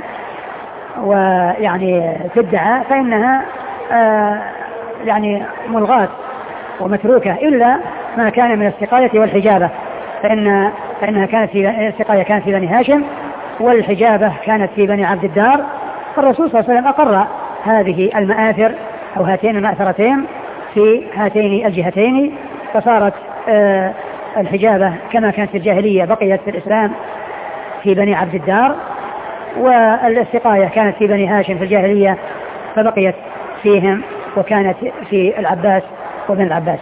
ويعني تدعى فإنها يعني ملغاة ومتروكة، إلا ما كان من السقاية والحجابة، فإنها كانت في السقاية كانت في بني هاشم، والحجابة كانت في بني عبد الدار. فالرسول صلى الله عليه وسلم أقر هذه المآثر أو هاتين المأثرتين في هاتين الجهتين، فصارت الحجابة كما كانت في الجاهلية بقيت في الإسلام في بني عبد الدار، والسقاية كانت في بني هاشم في الجاهلية فبقيت فيهم، وكانت في العباس وبن العباس.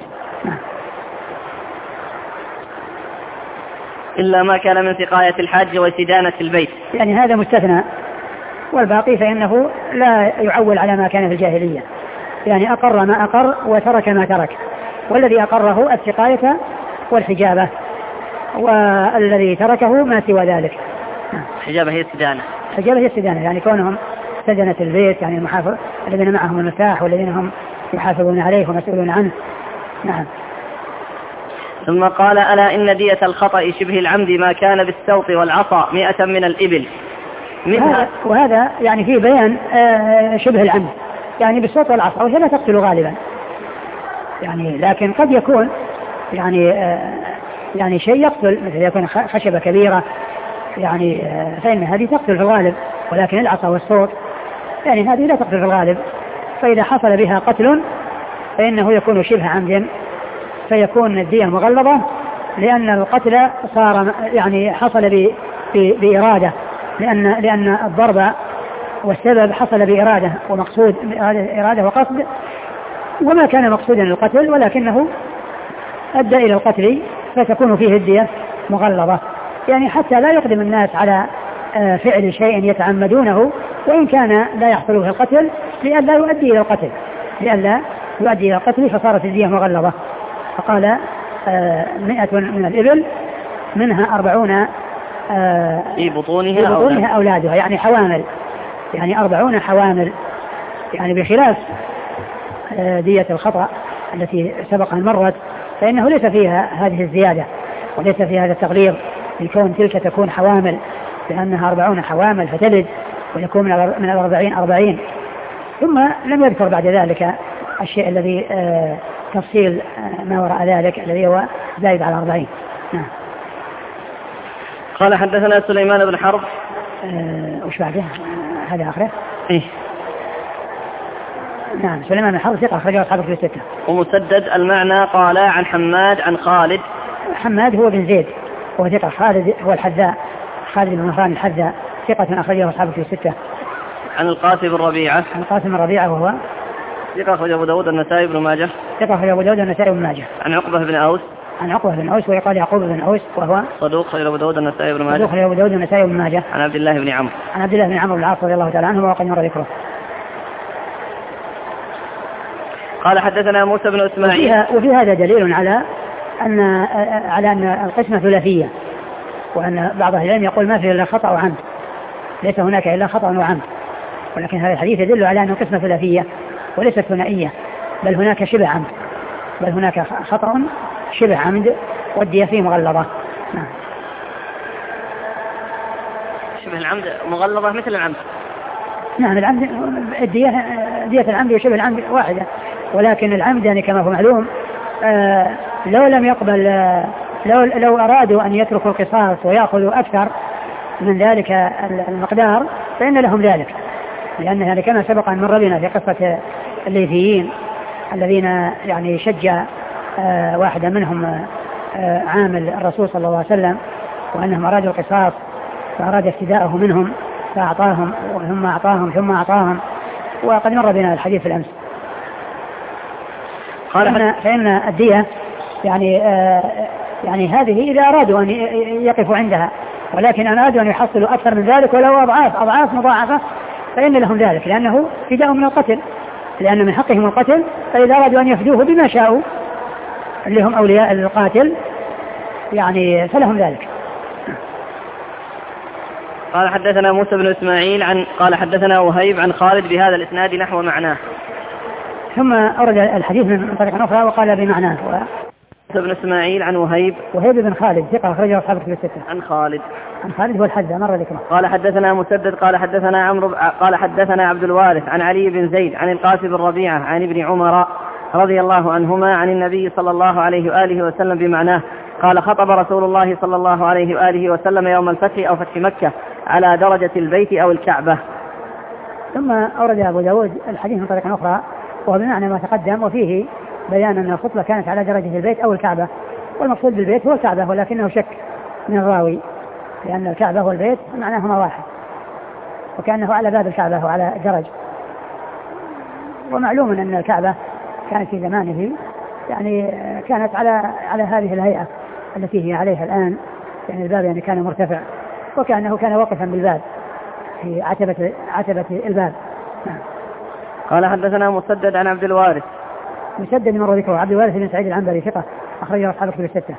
إلا ما كان من سقاية الحاج واستدانة البيت، يعني هذا مستثنى، والباقي فإنه لا يعول على ما كان في الجاهلية، يعني أقر ما أقر وترك ما ترك، والذي أقره السقاية والحجابة، والذي تركه ما سوى ذلك. الحجابة هي السدانة. الحجابة هي السدانة، يعني كونهم سدنة البيت، يعني المحافظ الذين معهم المفتاح والذين هم يحافظون عليه ومسؤولون عنه. نعم. ثم قال: ألا إن دية الخطأ شبه العمد ما كان بالسوط والعصا 100 من الإبل منها. وهذا يعني فيه بيان شبه العمد، يعني بالسوط والعصا، وهي لا تقتل غالبا يعني، لكن قد يكون يعني شيء يقتل، مثل يكون خشبة كبيرة يعني فإن هذه تقتل في الغالب، ولكن العصا والصوت يعني هذه لا تقتل في الغالب. فإذا حصل بها قتل فإنه يكون شبه عمد، فيكون الدية مغلظة، لأن القتل صار يعني حصل بإرادة، لأن الضرب والسبب حصل بإرادة ومقصود إرادة وقصد، وما كان مقصودا للقتل ولكنه أدى إلى القتل، فتكون فيه الدية مغلظة، يعني حتى لا يقدم الناس على فعل شيء يتعمدونه وإن كان لا يحصل به القتل، لئلا يؤدي إلى القتل، فصارت الدية مغلظة. فقال 100 من الإبل منها 40 في بطونها أولادها، يعني حوامل، يعني 40 حوامل، يعني بخلاف دية الخطأ التي سبق أن مرت، فإنه ليس فيها هذه الزيادة وليس فيها هذا التغليظ، لكون تلك تكون حوامل، لأنها 40 حوامل فتلد ويكون من 40. ثم لم يذكر بعد ذلك الشيء الذي تفصيل ما وراء ذلك الذي هو زائد على 40. قال حدثنا سليمان بن حرب. وش بعده؟ هذا آخره. إيه. نعم سليمان بن حرب ثقة أخرجه أصحاب الكتب الستة. ومسدد المعنى قال عن حماد عن خالد. حماد هو بن زيد وهو ثقة. خالد هو الحذاء، خالد بن مهران الحذاء ثقة أخرجه أصحاب الكتب الستة. عن القاسم بن ربيعة. عن القاسم بن ربيعة وهو ثقة أخرجه أبو داود النسائي بن ماجه. ثقة أخرجه أبو داود النسائي بن ماجه. عن عقبة بن أوس. عن عقبة بن أوس ويقال يعقوب بن أوس وهو صدوق أخرجه أبو داود النسائي بن ماجه. صدوق أخرجه أبو داود النسائي بن ماجه. عن عبد الله بن عمرو. عن عبد الله بن عمرو بن العاص رضي الله تعالى عنه وقد مر ذكره. قال حدثنا موسى بن إسماعيل. وفي هذا دليل على أن القسمة ثلاثية، وأن بعض أهل العلم يقول ما فيه إلا خطأ وعمد، ليس هناك إلا خطأ وعمد، ولكن هذا الحديث يدل على أنه قسمة ثلاثية وليست ثنائية، بل هناك شبه عمد، بل هناك خطأ شبه عمد والدية فيه مغلظة. نعم. شبه العمد مغلظة مثل العمد. نعم العمد دية العمد وشبه العمد واحدة، ولكن العمد يعني كما هو معلوم لو لم يقبل لو أرادوا أن يتركوا القصاص ويأخذوا أكثر من ذلك المقدار فإن لهم ذلك، لأن يعني كما سبق أن مر بنا في قصة الليثيين الذين يعني شجع واحدا منهم عامل الرسول صلى الله عليه وسلم وأنهم أرادوا القصاص فأراد افتداءه منهم فأعطاهم ثم أعطاهم ثم أعطاهم، وقد مر بنا الحديث في الأمس. فإن الدية يعني هذه إذا أرادوا أن يقفوا عندها، ولكن أن أرادوا أن يحصلوا أكثر من ذلك ولو أضعاف مضاعفة فإن لهم ذلك، لأنه فداء من القتل، لأن من حقهم القتل، فإذا أرادوا أن يفدوه بما شاءوا اللي هم أولياء القاتل يعني فلهم ذلك. قال حدثنا موسى بن إسماعيل قال حدثنا وهيب عن خالد بهذا الإسناد نحو معناه. ثم أورد الحديث من طريق أخرى وقال بمعناه. موسى بن إسماعيل عن وهيب بن خالد ثقة أخرجه أصحاب الكتب الستة. عن خالد هو الحذاء مر ذكره. قال حدثنا مسدد قال حدثنا عمرو قال حدثنا عبد الوارث عن علي بن زيد عن القاسم بن ربيعة عن ابن عمر رضي الله عنهما عن النبي صلى الله عليه وآله وسلم بمعناه قال خطب رسول الله صلى الله عليه وآله وسلم يوم الفتح أو فتح مكة على درجة البيت أو الكعبة. ثم أورد أبو داود الحديث من طريق أخرى وهو بمعنى ما تقدم، وفيه بيان أن الخطبة كانت على درجة البيت أو الكعبة، والمقصود بالبيت هو الكعبة، ولكنه شك من الراوي لأن الكعبة والبيت معناهما واحد، وكأنه على باب الكعبة وعلى درج. ومعلوم أن الكعبة كانت في زمانه يعني كانت على هذه الهيئة التي هي عليها الآن، يعني الباب يعني كان مرتفع، وكأنه كان واقفا بالباب في عتبة الباب. قال حدثنا مسدد عن عبد الوارث. مسدد مر ذكره. عبد الوارث بن سعيد العنبري ثقة أخرجه أصحاب الكتب الستة.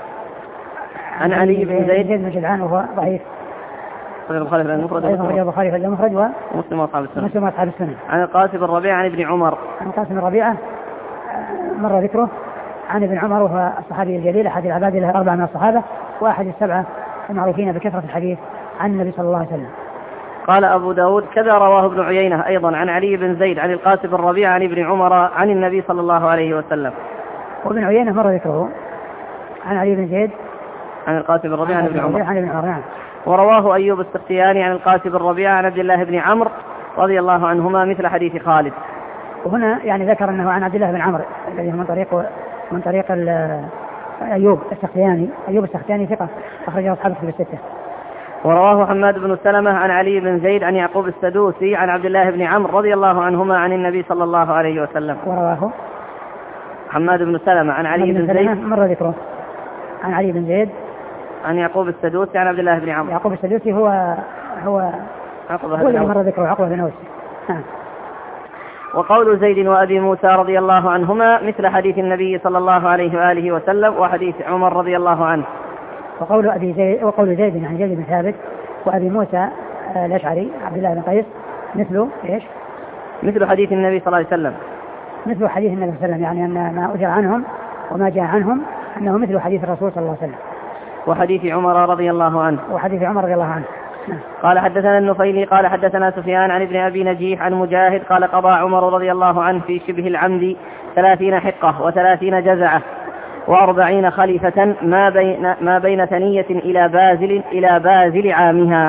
عن علي بن زيد بن جدعان وهو ضعيف. البخاري في المفرد ومسلم وأصحاب السنة. عن القاسم بن ربيعة عن ابن عمر. عن القاسم بن ربيعة مر ذكره. عن ابن عمر وهو الصحابي الجليل أحد العباد له 4 من الصحابة وأحد السبعة المعروفين بكثرة الحديث عن النبي صلى الله عليه وسلم. قال أبو داود كذا رواه ابن عيينة أيضا عن علي بن زيد عن القاسم بن ربيعة عن ابن عمر عن النبي صلى الله عليه وسلم. وابن عيينة مر ذكره عن علي بن زيد عن القاسم بن ربيعة عن ابن عمر. ورواه أيوب السختياني عن القاسم بن ربيعة عن عبد الله بن عمرو رضي الله عنهما مثل حديث خالد. وهنا يعني ذكر أنه عن عبد الله بن عمرو الذي من طريق أيوب السختياني ثقة أخرجه أصحاب الكتب الستة. ورواه حماد بن سلمة عن علي بن زيد عن يعقوب السدوسي عن عبد الله بن عمرو رضي الله عنهما عن النبي صلى الله عليه وسلم. ورواه حماد بن سلمة عن علي بن زيد مر ذكره عن علي بن زيد عن يعقوب السدوسي عن عبد الله بن عمرو. يعقوب السدوسي هو الذي مر ذكره عقبة بن أوس. وقول زيد وأبي موسى رضي الله عنهما مثل حديث النبي صلى الله عليه وآله وسلم وحديث عمر رضي الله عنه. وقول زيد عن زيد بن ثابت وأبي موسى الأشعري عبد الله بن قيس مثل إيش؟ مثل حديث النبي صلى الله عليه وسلم. مثل حديث النبي صلى الله عليه وسلم، يعني أن ما أثر عنهم وما جاء عنهم أنه مثل حديث الرسول صلى الله عليه وسلم. وحديث عمر رضي الله عنه. قال حدثنا النفيلي قال حدثنا سفيان عن ابن أبي نجيح عن مجاهد قال قضى عمر رضي الله عنه في شبه العمد 30 حقة و30 جزعة و40 خليفة ما بين ثنية إلى بازل عامها.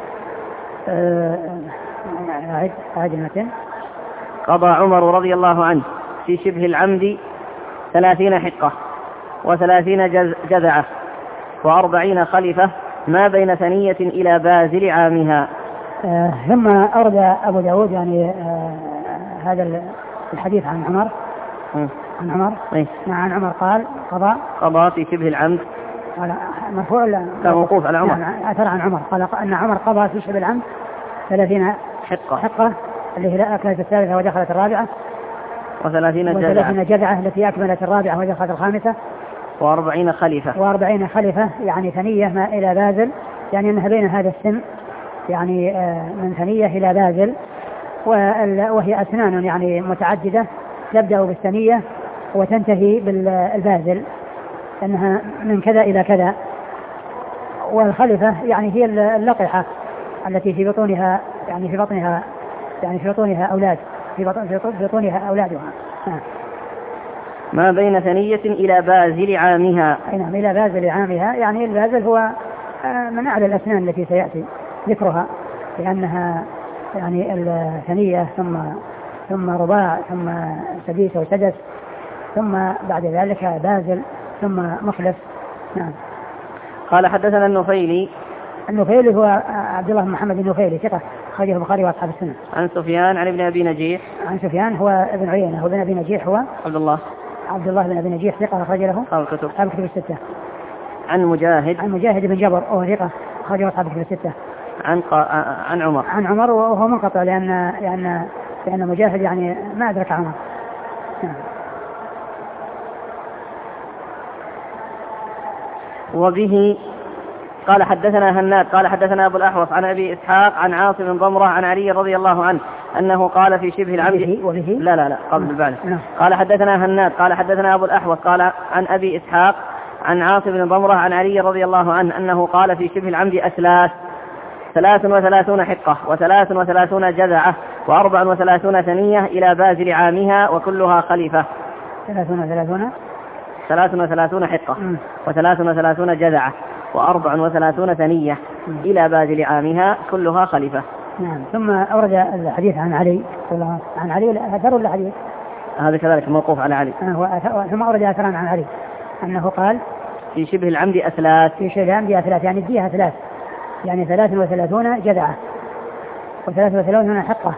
أعد المتن. قضى عمر رضي الله عنه في شبه العمد 30 حقة و30 جذعة و40 خليفة ما بين ثنية إلى بازل عامها. ثم أورد أبو داود يعني هذا الحديث عن عمر. عن عمر عن عمر قال قضى في شبه العمد. مرفوع ولا موقوف على عمر؟ أثر عن عمر قال أن عمر قضى في شبه العمد 30 حقة اللي هي أكملت الثالثة ودخلت الرابعة و30 جذعة التي أكملت الرابعة ودخلت الخامسة و40 خليفة يعني ثنية ما إلى بازل يعني أنها بين هذا السن يعني من ثنية إلى بازل وهي أسنان يعني متعددة تبدأ بالثنية وتنتهي بالبازل أنها من كذا إلى كذا. والخلفة يعني هي اللقحة التي في بطونها أولاد في بطونها أولادها. ما بين ثنية إلى بازل عامها. نعم إلى بازل عامها يعني البازل هو من أعلى الأسنان التي سيأتي ذكرها لأنها يعني الثنية ثم رباع ثم سديس وسدس ثم بعد ذلك بازل ثم مخلف. نعم. قال حدثنا النفيلي هو عبد الله بن محمد النفيلي ثقة أخرجه البخاري وأصحاب السنة. عن سفيان عن ابن أبي نجيح. عن سفيان هو ابن عيينة وابن أبي نجيح هو عبد الله بن أبي نجيح ثقة أخرج له أصحاب الكتب الستة. عن مجاهد بن جبر وهو ثقة أخرجه أصحاب الكتب الستة. عن عمر وهو منقطع لأن مجاهد يعني ما أدرك عمر. وبه قال حدثنا هناد قال حدثنا أبو الأحوص عن أبي إسحاق عن عاصم بن ضمرة عن علي رضي الله عنه أنه قال في شبه العمد. لا قبل البعد. قال حدثنا هناد قال حدثنا أبو الأحوص قال عن أبي إسحاق عن عاصم بن ضمرة عن علي رضي الله عنه أنه قال في شبه العمد أثلاث 33 حقة و33 جذعة و34 ثنية إلى بازل عامها وكلها خليفة. 33 حقة و33 جذعة و34 ثنية إلى بازل عامها كلها خليفة. نعم. ثم أورد الحديث عن علي أثر الحديث هذا كذلك موقوف على علي. ثم أورد أثرا عن علي أنه قال في شبه العمد أثلاث. يعني فيها ثلاث يعني 33 جذعة و33 حقة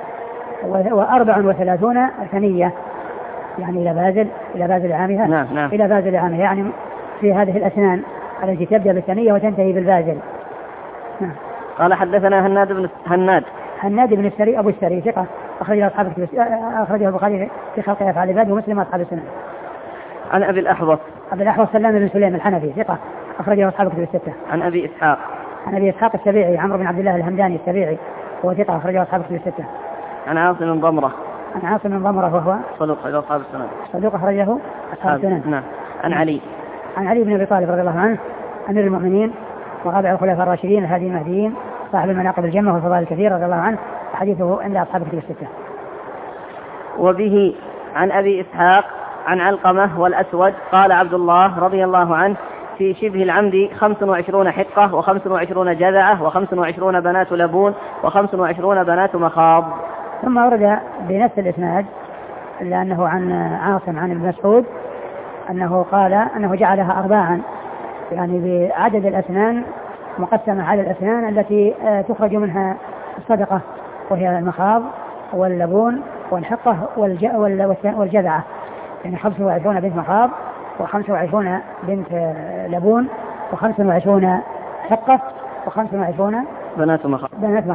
و34 ثنية يعني إلى بازل عامها. نعم. إلى بازل عامها يعني في هذه الأسنان التي تبدأ بالثنية وتنتهي بالبازل. نعم. قال حدثنا هناد بن السري أبو السري ثقة أخرجه البخاري في خلق أفعال العباد ومسلم وأصحاب السنة. عن أبي الأحوص سلام بن سليم الحنفي ثقة أخرجه أصحاب الكتب الستة. عن أبي إسحاق السبيعي عمرو بن عبد الله الهمداني السبيعي وهو ثقة أخرجه أصحاب الكتب الستة. عن عاصم بن ضمرة وهو صدوق أخرجه أصحاب السنة. نعم. عن علي بن أبي طالب رضي الله عنه أمير المؤمنين ورابع الخلفاء الراشدين الهادي المهديين صاحب المناقب الجمة والفضائل الكثير رضي الله عنه حديثه عند أصحاب الكتب الستة. وبه عن أبي إسحاق عن علقمة والأسود قال عبد الله رضي الله عنه في شبه العمد 25 حقة و25 جذعة و25 بنات لبون و25 بنات مخاض. ثم ورد بنفس الإسناد إلا أنه عن عاصم عن ابن مسعود أنه قال أنه جعلها 4 يعني بعدد الأسنان مقسمة على الأسنان التي تخرج منها الصدقة وهي المخاض واللبون والحقة والجذعة يعني 25 بنت مخاض و25 بنت لبون و25 حقة و25 بنات مخاض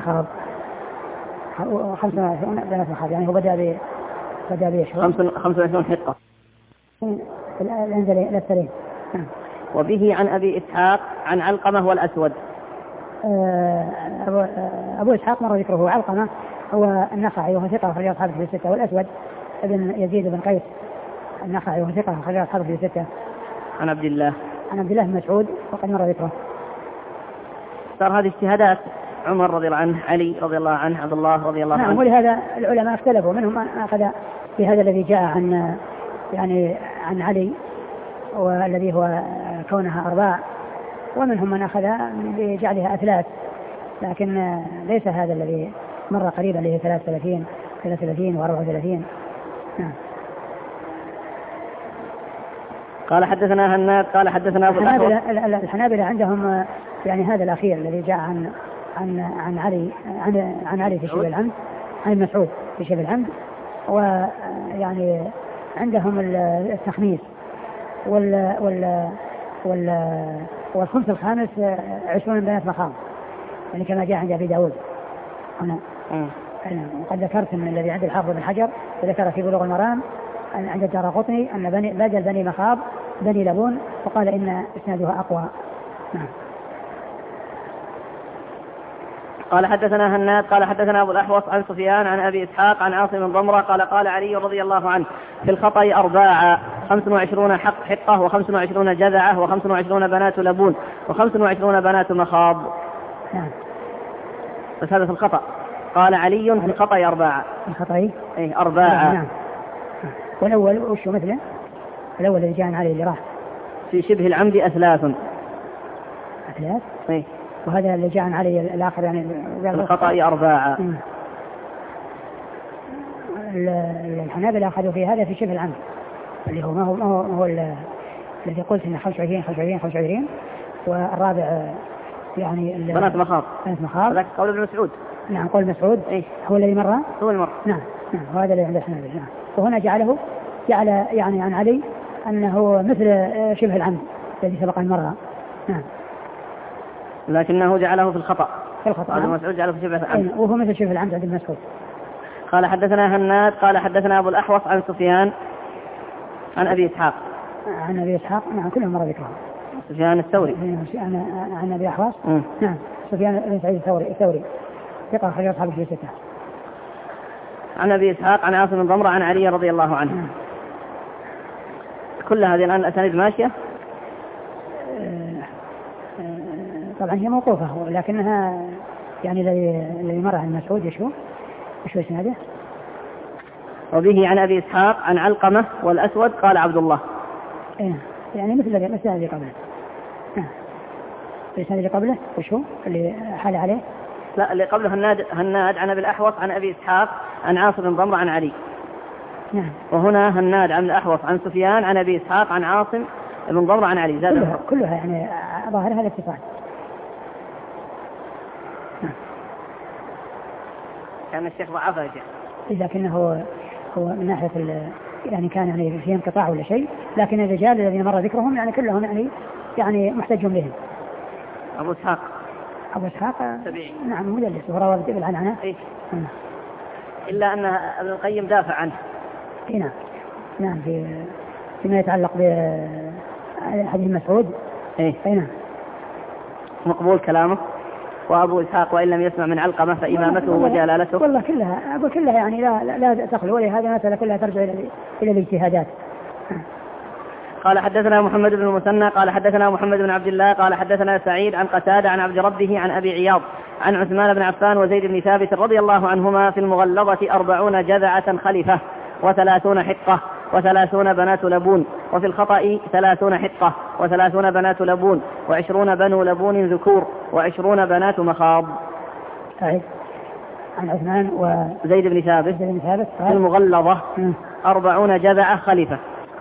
و25 بنات مخاض يعني هو بدأ 25 حقة الأسرين. وبه عن أبي إسحاق عن علقمة والأسود. أبو إسحاق مر ذكره. علقمة هو النخعي وهو ثقة أخرجه أصحاب الكتب الستة. والأسود ابن يزيد بن قيس النخعي وهو ثقة أخرجه أصحاب الكتب الستة. عن عبد الله بن مسعود وقد مر ذكره. صار هذه اجتهادات عمر رضي الله عنه، علي رضي الله عنه، عبد الله رضي الله عنه. نعم. ولهذا العلماء اختلفوا منهم من أخذ في هذا الذي جاء عن علي والذي هو كونها أرباع، ومنهم من أخذ بجعلها أثلاث، لكن ليس هذا الذي مر قريبا اللي هي 33 و34. نعم. قال حدثنا هناد قال حدثنا أبو الأحوص. الحنابلة عندهم يعني هذا الأخير الذي جاء عن علي في شبه العمد، عن مسعود في شبه العمد، ويعني عندهم التخميس والخمس الخامس 20 بنات مخاض، يعني كما جاء عند أبي داود هنا. وقد ذكرت من الذي عند الحافظ بن حجر وذكر في بلوغ المرام عند الدارقطني أن بدل بني مخاض بني لبون، وقال إن إسنادها أقوى. نعم. قال حدثنا هناد قال حدثنا أبو الأحوص عن سفيان عن أبي إسحاق عن عاصم بن ضمرة قال قال علي رضي الله عنه في الخطأ أرباع 25 حقة و25 جذعة و25 بنات لبون و25 بنات مخاض. نعم. بس هذا في الخطأ. قال علي في الخطأ أرباع. الخطأ أرباع. نعم. والأول وش مثله؟ الأول اللي جاء علي اللي راح في شبه العمد أثلاث. وهذا اللي جاء علي الآخر يعني الخطأ أرباع. الحنابلة أخذوا في هذا في شبه العمد اللي هو ما هو الذي قلت إنه 25 والرابع يعني بنات مخاض. هذا قول ابن مسعود. نعم قول مسعود. هو الذي مر. نعم وهذا اللي عند الحنابلة. نعم. وهنا جعل يعني عن علي أنه مثل شبه العمد الذي سبق أن مر. نعم. لكنه جعله في الخطأ. هذا مسعود جعله في شبه العمد. وهو مثل شبه العمد عند مسعود. قال حدثنا هناد قال حدثنا أبو الأحوص عن سفيان عن أبي إسحاق. نعم كلهم مر ذكرهم. سفيان الثوري. عن أبي الأحوص. نعم سفيان بن سعيد الثوري ثقة أخرج أصحابه في 6. عن أبي إسحاق عن عاصم بن ضمرة عن علي رضي الله عنه. كل هذه الآن الأسانيد ماشية. طبعا هي موقوفة لكنها يعني الذي مر عن مسعود يشو اسناده. وبه عن أبي إسحاق عن علقمة والأسود قال عبد الله. يعني مثل الذي قبله. الإسناد اللي قبله وشو اللي حال عليه؟ لا اللي قبله هناد عن أبي الأحوص عن أبي إسحاق عن عاصم بن ضمرة عن علي. نعم. وهنا هناد عن الأحوص عن سفيان عن أبي إسحاق عن عاصم بن ضمرة عن علي. كلها يعني ظاهر هذا اتصال. كان الشيخ ضعفه لكنه هو من ناحية يعني كان يعني فيه انقطاع ولا شيء، لكن الرجال الذين مر ذكرهم يعني كلهم يعني محتج بهم. أبو إسحاق تبعي. نعم مدلس وروى بالعنعنة. إلا أن ابن القيم دافع عنه. نعم فيما يتعلق بحديث مسعود. نعم مقبول كلامه. وأبو إسحاق وإن لم يسمع من علقمة فإمامته وجلالته. والله كلها يعني لا تخلو، ولهذا المسألة كلها ترجع إلى الاجتهادات. قال حدثنا محمد بن المثنى قال حدثنا محمد بن عبد الله قال حدثنا سعيد عن قتادة عن عبد ربه عن أبي عياض عن عثمان بن عفان وزيد بن ثابت رضي الله عنهما في المغلظة 40 جذعة خلفة و30 حقة و30 بنات لبون، وفي الخطأ 30 حقة و30 بنات لبون و20 بنو لبون ذكور و20 بنات مخاض. عن عثمان وزيد بن ثابت في المغلظة 40 جذعة خلفة.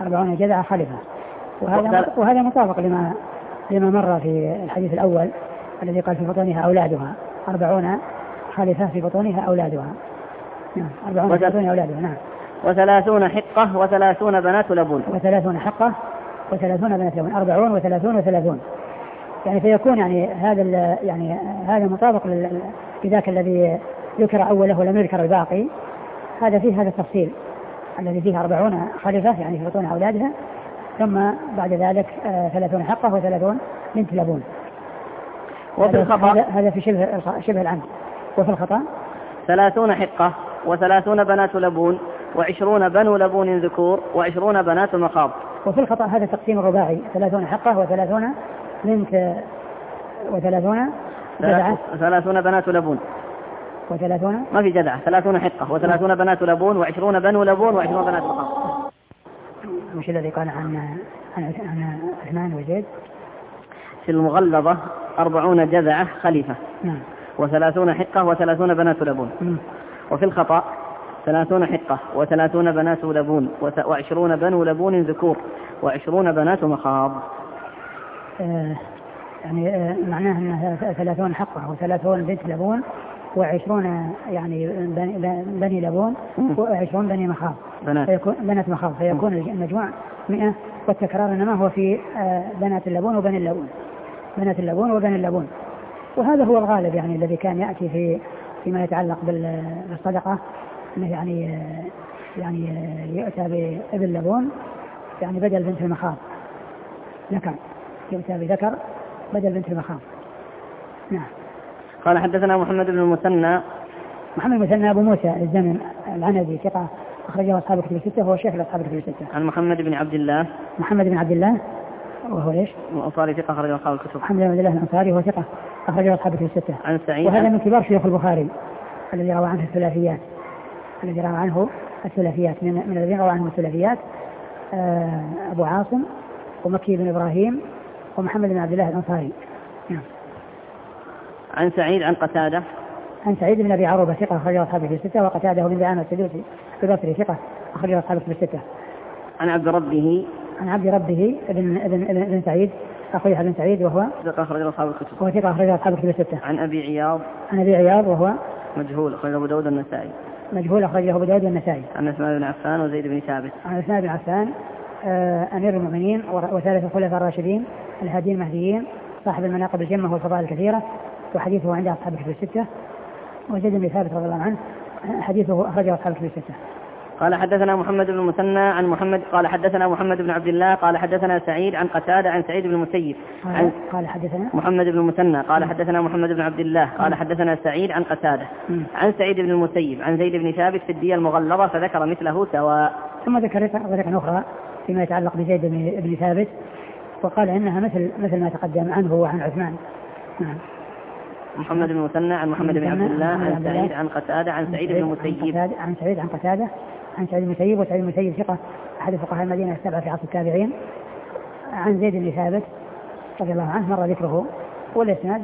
وهذا مطابق لما مر في الحديث الأول الذي قال في بطونها أولادها 40 خلفة في بطونها أولادها. 40 في بطونها أولادها. نعم. و30 حقة و30 بنات لبون. 30 حقة و30 بنات لبون. 40 و30 و30. يعني فيكون يعني هذا مطابق لذاك الذي ذكر أوله ولم يذكر الباقي. هذا فيه هذا التفصيل الذي فيه 40 خلفة يعني في بطونها أولادها، ثم بعد ذلك 30 حقة و30 بنت لبون. وفي الخطأ هذا في شبه العمد. وفي الخطأ 30 حقة و30 بنات لبون و20 بنو لبون ذكور و20 بنات مخاض. وفي الخطأ هذا تقسيم الرباعي 30 حقة و30 بنت و30 جذعة 30 بنات لبون و30 ما في جذعة 30 حقة و30 بنات لبون و20 بنو لبون و20 بنات مخاض. مش الذي قال عن عثمان وزيد؟ في المغلظة 40 جذعة خليفة، نعم. و30 حقة و30 بنات لبون. وفي الخطأ 30 حقة و30 بنات لبون و20 بنو لبون ذكور و20 بنات مخاض. يعني معناه أنها 30 حقة و30 بنت لبون و20 يعني بني لبون و20 بني مخاض، بنات مخاض، فيكون المجموع 100. والتكرار إنما هو في بنات اللبون وبني اللبون، بنات اللبون وبني اللبون. وهذا هو الغالب يعني الذي كان يأتي فيما يتعلق بالصدقة، يعني يؤتى بابن لبون يعني بدل بنت المخاض ذكر، يؤتى بذكر بدل بنت المخاض. نعم. قال حدثنا محمد بن المثنى. محمد بن المثنى أبو موسى الزمن العنزي ثقة أخرجه أصحاب الكتب الستة، وهو شيخ أصحاب الكتب الستة. عن محمد بن عبد الله. محمد بن عبد الله وهو ايش؟ الأنصاري ثقة أخرجه أصحاب الكتب. محمد بن عبد الله الأنصاري وهو ثقة أخرجه أصحاب الكتب الستة. عن سعيد. وهذا من كبار شيوخ البخاري الذي روى عنه الثلاثيات، الذي روى عنه الثلاثيات من الذين روى عنه الثلاثيات أبو عاصم ومكي بن إبراهيم ومحمد بن عبد الله الأنصاري. نعم. عن سعيد عن قتادة. عن سعيد بن أبي عروبة ثقة أخرجه أصحاب الكتب الستة، وقتادة بن دعامة السدوسي البصري ثقة أخرجه أصحاب الكتب الستة. عن عبد ربه. عن عبد ربه ابن سعيد أخوه بن سعيد وهو ثقة أخرجه أصحاب الكتب. وهو ثقة أخرجه أصحاب الكتب الستة. عن أبي عياض. عن أبي عياض وهو مجهول أخرجه أبو داود النسائي. مجهول أخرجه أبو داود النسائي. عن عثمان بن عفان وزيد بن ثابت. عن عثمان بن عفان أمير المؤمنين وثالث الخلفاء الراشدين الهاديين المهديين صاحب المناقب الجمة والفضائل الكثيرة، وحديثه عند أصحاب الكتب الستة. وزيد بن ثابت رضي الله عنه حديثه أخرجه أصحاب الكتب الستة. قال حدثنا محمد بن المثنى عن محمد قال حدثنا محمد بن عبد الله قال حدثنا سعيد عن قتادة عن سعيد بن المسيب. قال حدثنا محمد بن المثنى قال حدثنا محمد بن عبد الله قال حدثنا سعيد عن قتادة عن سعيد بن المسيب عن زيد بن ثابت في الدية المغلظة فذكر مثله سواء. ثم ذكر طريقة أخرى فيما يتعلق بزيد بن ثابت وقال إنها مثل ما تقدم عنه وعن عثمان. محمد بن المثنى عن محمد بن عبد الله عن سعيد عن قتادة عن سعيد بن المسيب عن سعيد عن قتادة عن سعيد بن المسيب، وسعيد بن المسيب ثقة أحد فقهاء المدينة السبعة في عصر التابعين. عن زيد بن ثابت رضي الله عنه مر ذكره، والإسناد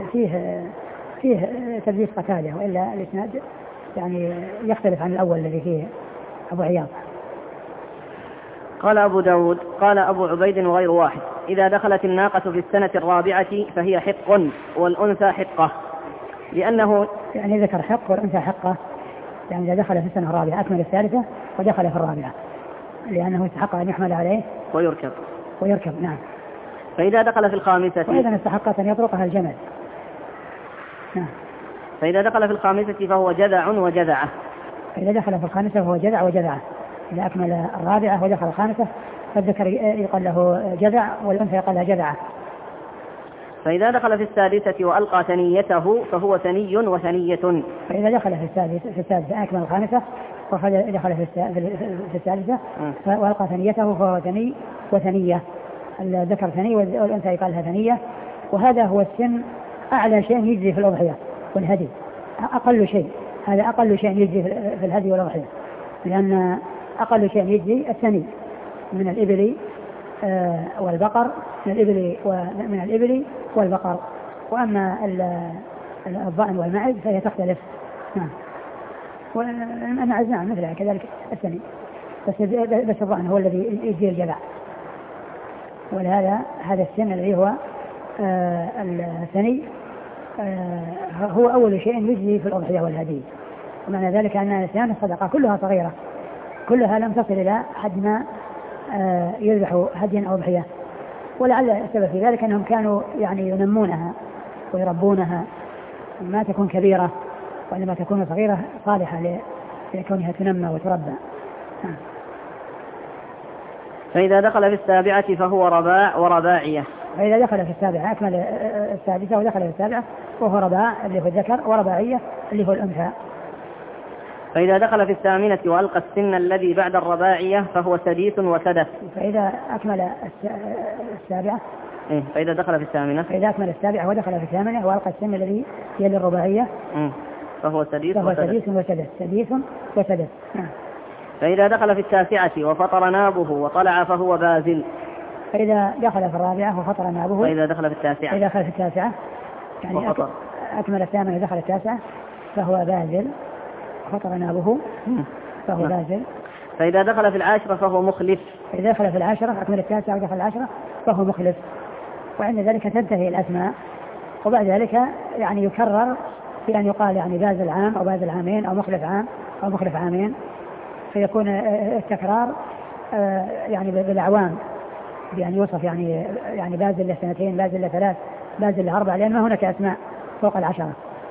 فيه تدليس قتادة، وإلا الإسناد يعني يختلف عن الأول الذي فيه أبو عياض. قال أبو داود قال أبو عبيد وغير واحد: إذا دخلت الناقة في السنة الرابعة فهي حق والأنثى حقة، لأنه يعني ذكر حق والأنثى حقة، يعني إذا دخل في السنة الرابعة أكمل الثالثة ودخل في الرابعة، لأنه استحق أن يحمل عليه ويركب. نعم. فإذا دخل في الخامسة وإذا استحقت أن يطرقها الجمل. نعم. فإذا دخل في الخامسة فهو جذع وجذعة. فإذا دخل في الخامسة فهو جذع وجذعة. إذا أكمل الرابعة ودخل الخامسة فالذكر يقال له جذع والأنثى يقال لها جذعة. فإذا دخل في السادسة وألقى ثنيته فهو ثني وثنية. فإذا دخل في السادسة أكمل الخامسة ودخل في الثالثة وألقى ثنيته فهو ثني وثنية. الذكر ثني والأنثى يقال لها ثنية. وهذا هو السن أعلى شيء يجزي في الأضحية والهدي، أقل شيء، هذا أقل شيء يجزي في الهدي والأضحية، لأن أقل شيء يجزي الثني من الإبل والبقر، من الإبل والبقر. وأما الضأن والمعز فهي تختلف. نعم. والمعز نعم مثلها كذلك الثني، بس الضأن هو الذي يجزي الجذع. ولهذا هذا السن الذي هو الثني هو أول شيء يجزي في الأضحية والهدي. ومعنى ذلك أن نسيان الصدقة كلها صغيرة، كلها لم تصل إلى حد ما يذبح هديا أو أضحية. ولعل السبب في ذلك أنهم كانوا يعني ينمونها ويربونها، ما تكون كبيرة وإنما تكون صغيرة صالحة لكونها تنمى وتربى. فإذا دخل في السابعة فهو رباع ورباعية. فإذا دخل في السابعة أكمل السادسة ودخل في السابعة وهو رباع اللي هو الذكر، ورباعية اللي هو الأنثى. فإذا دخل في الثامنة وألقى السن الذي بعد الرباعية فهو سديس وسدس. فإذا أكمل السابعة فإذا دخل في الثامنة فإذا أكمل السابعة ودخل في الثامنة وألقى السن الذي يلي الرباعية فهو سديس وسدس. سديس وسدس. نعم. فإذا دخل في التاسعة وفطر نابه وطلع فهو بازل. فإذا دخل في الرابعة وفطر نابه. فإذا دخل في التاسعة. إذا دخل في التاسعة يعني أكمل الثامنة ودخل التاسعة فهو بازل، فطر نابه فهو بازل. فإذا دخل في العاشرة فهو مخلف. إذا دخل في العاشرة أكمل التاسعة ودخل العاشرة فهو مخلف. وعند ذلك تنتهي الأسماء، وبعد ذلك يعني يكرر بأن يقال يعني بازل عام أو بازل عامين أو مخلف عام أو مخلف عامين، فيكون التكرار يعني بالأعوام، بأن يوصف يعني بازل لسنتين، بازل لثلاث، بازل لأربع، لأن ما هناك أسماء فوق العشرة.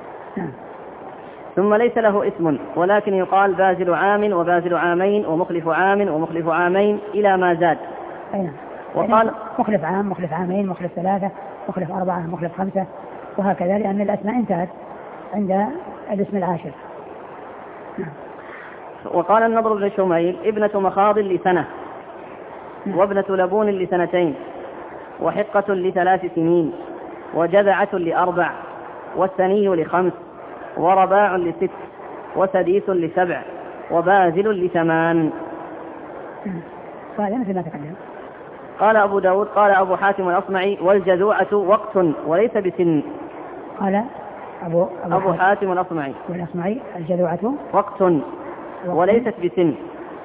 ثم ليس له اسم، ولكن يقال بازل عام وبازل عامين ومخلف عام ومخلف عامين إلى ما زاد. وقال مخلف عام، مخلف عامين، مخلف ثلاثة، مخلف أربعة، مخلف خمسة، وهكذا، لأن الأسماء انتهت عند الاسم العاشر. وقال النضر بن شميل ابنة مخاض لسنة، وابنة لبون لسنتين، وحقة ل3 سنين، وجذعة ل4، والثني ل5، ورباع ل6، وسديس ل7، وبازل ل8. قال مثل ما تقدم. قال أبو داود قال أبو حاتم الأصمعي والجذوعة وقت وليس بسن. قال أبو حاتم الأصمعي الجذوعة وقت وليست بسن.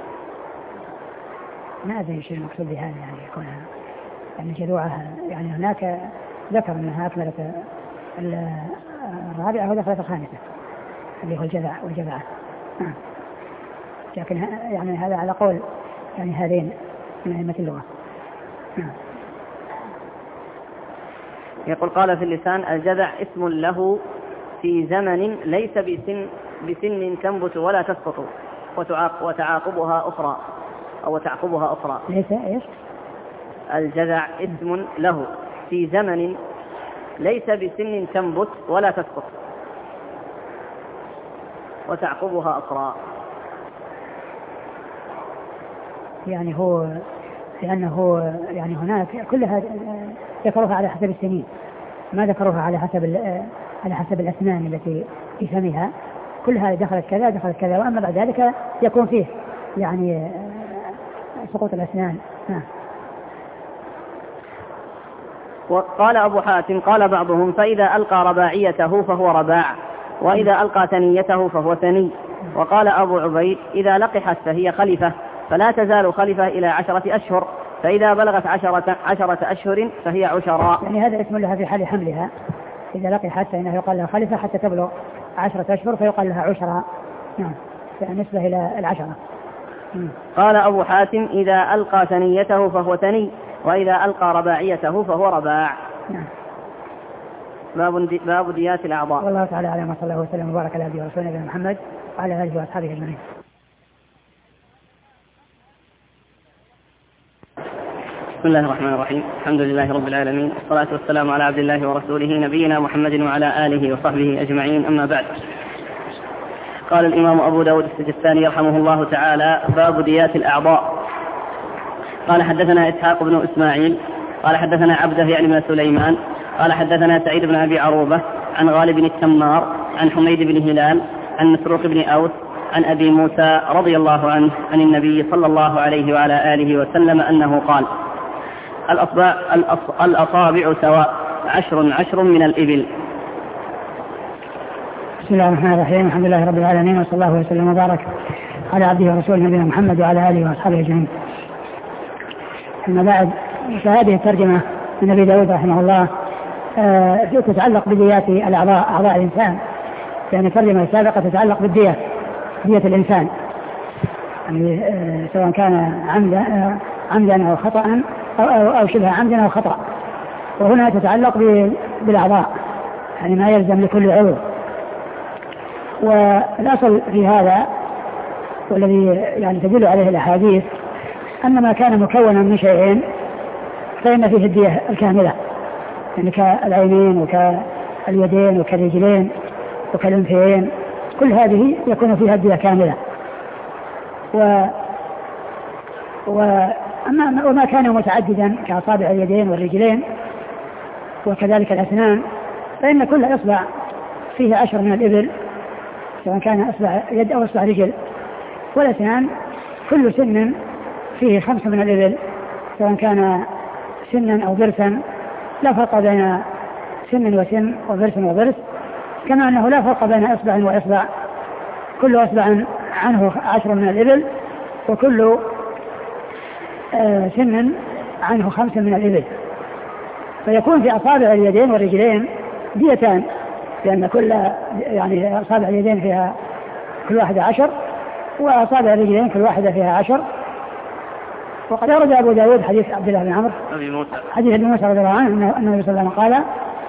ما أدري شيء المقصود بهذا، يعني يكون يعني الجذوعة يعني هناك ذكر أنها أكملت الرابعة ودخلت الخامسة اللي هو الجذع والجذعة، لكن يعني هذا على قول يعني هذين من أئمة اللغة. يقول قال في اللسان الجذع اسم له في زمن ليس بسن تنبت ولا تسقط وتعاقبها أخرى أو تعقبها أخرى. ليس إيش؟ الجذع اسم له في زمن ليس بسن تنبت ولا تسقط وتعقبها أخرى. يعني هو لأنه يعني هناك كلها ذكروها على حسب السنين، ما ذكروها على حسب الأسنان التي في فمها، كلها دخلت كذا دخلت كذا، وأما بعد ذلك يكون فيه يعني سقوط الأسنان. وقال أبو حاتم قال بعضهم فإذا ألقى رباعيته فهو رباع، وإذا ألقى ثنيته فهو ثني. وقال أبو عبيد إذا لقحت فهي خلفة، فلا تزال خلفة إلى 10 أشهر، فإذا بلغت 10 أشهر فهي عشراء. يعني هذا اسم لها في حال حملها، إذا لقحت فإنه يقال لها خلفة حتى تبلغ 10 أشهر فيقال لها عشراء. بالنسبة إلى 10. قال أبو حاتم إذا ألقى ثنيته فهو ثني، وإذا ألقى رباعيته فهو رباع. باب ديات الأعضاء. والله تعالى أعلم، وصلى الله وسلم وبارك على عبده ورسوله نبينا محمد وعلى آله وأصحابه أجمعين. بسم الله الرحمن الرحيم، الحمد لله رب العالمين، والصلاة والسلام على عبد الله ورسوله نبينا محمد وعلى آله وصحبه أجمعين، أما بعد. قال الإمام أبو داود السجستاني رحمه الله تعالى باب ديات الأعضاء. قال حدثنا إسحاق بن إسماعيل قال حدثنا عبده يعني بن سليمان قال حدثنا سعيد بن أبي عروبة عن غالب التمار عن حميد بن هلال عن مسروق بن أوس عن أبي موسى رضي الله عنه عن النبي صلى الله عليه وعلى آله وسلم أنه قال الأصابع سواء 10 من الإبل. بسم الله الرحمن الرحيم، الحمد لله رب العالمين، وصلى الله وسلم وبارك على عبده ورسوله نبينا محمد وعلى آله وأصحابه أجمعين. أما بعد، فهذه الترجمة من أبي داود رحمه الله تتعلق بديات الأعضاء، أعضاء الإنسان، يعني الترجمة السابقة تتعلق بالدية، دية الإنسان، يعني سواء كان عمدا أو خطأ أو شبه عمدا أو خطأ. وهنا تتعلق بالأعضاء، يعني ما يلزم لكل عضو. والأصل في هذا والذي يعني تدل عليه الأحاديث أن ما كان مكونا من شيئين فإن فيه الدية الكاملة، يعني كالعينين وكاليدين وكالرجلين وكالأنفين، كل هذه يكون فيها الدية كاملة. وما كان متعددا كأصابع اليدين والرجلين وكذلك الأسنان، فإن كل إصبع فيه 10 من الإبل، سواء كان إصبع يد أو إصبع رجل. والأسنان كل سن فيه 5 من الإبل، سواء كان سنا أو ضرسا، لا فرق بين سن وسن وضرس وضرس، كما أنه لا فرق بين إصبع وإصبع، كل إصبع عنه 10 من الإبل، وكل سن عنه 5 من الإبل. فيكون في أصابع اليدين والرجلين ديتان، لأن كل يعني أصابع اليدين فيها كل واحدة 10، وأصابع الرجلين كل واحدة فيها 10. وقد أورد أبو داود حديث عبد الله بن عمرو حديث ابن موسى رضي الله عنه أن النبي صلى الله عليه وسلم قال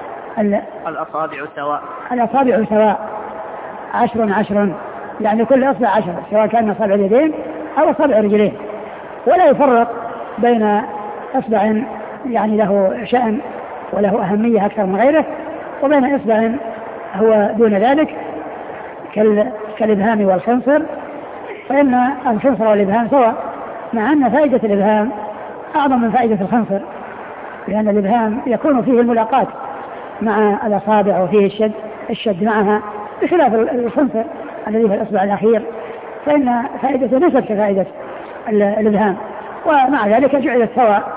الأصابع سواء 10 يعني كل أصبع 10، سواء كان أصابع اليدين أو أصابع الرجلين، ولا يفرق بين أصبع يعني له شأن وله أهمية أكثر من غيره وبين أصبع هو دون ذلك كالإبهام والخنصر، فإن الخنصر والإبهام سواء، مع أن فائدة الإبهام أعظم من فائدة الخنصر، لأن الإبهام يكون فيه الملاقاة مع الأصابع وفيه الشد معها، بخلاف الخنصر الذي في الإصبع الأخير فإن فائدته ليست كفائدة الإبهام، ومع ذلك جعلت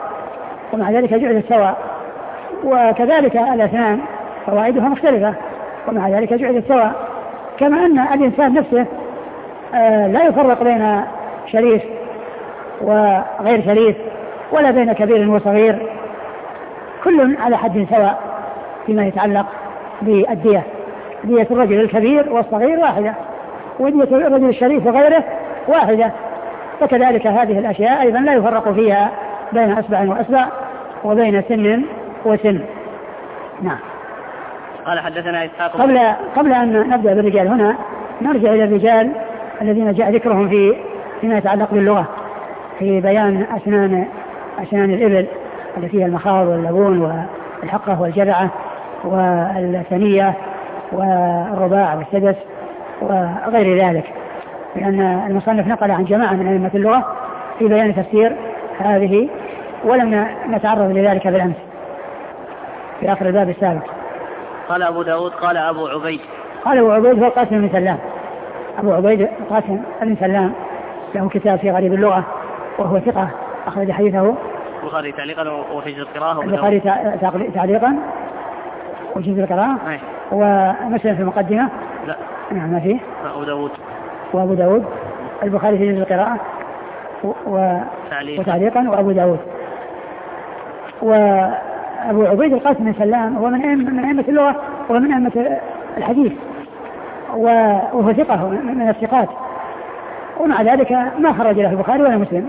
سواء، وكذلك الأسنان فوائدها مختلفة ومع ذلك جعلت سواء، كما أن الإنسان نفسه لا يفرق بين شريف وغير شريف ولا بين كبير وصغير، كل على حد سواء فيما يتعلق بالدية. دية الرجل الكبير والصغير واحدة، ودية الرجل الشريف وغيره واحدة، فكذلك هذه الأشياء أيضا لا يفرق فيها بين أصبع وأصبع وبين سن وسن. نعم. قال حدثنا إسحاق. قبل أن نبدأ بالرجال هنا نرجع إلى الرجال الذين جاء ذكرهم فيما يتعلق باللغة في بيان أسنان الإبل التي هي المخاض واللبون والحقة والجرعة والثنية والرباع والسدس وغير ذلك، لأن المصنف نقل عن جماعة من أئمة اللغة في بيان تفسير هذه، ولم نتعرض لذلك بالأمس في آخر الباب السابق. قال أبو داود قال أبو عبيد هو القاسم بن سلام. أبو عبيد القاسم بن سلام له كتاب في غريب اللغة، وهو ثقة أخرج حديثه البخاري تعليقا وحجز القراءة، البخاري تعليقا وحجز القراءة، ومسلم في المقدمة. لا نعم ما فيه. وأبو داود البخاري في جزء القراءة وتعليقا وأبو داود. وأبو عبيد القاسم بن سلام هو من أئمة اللغة ومن أئمة الحديث، وهو ثقة من الثقات، ومع ذلك ما خرج له البخاري ولا مسلم.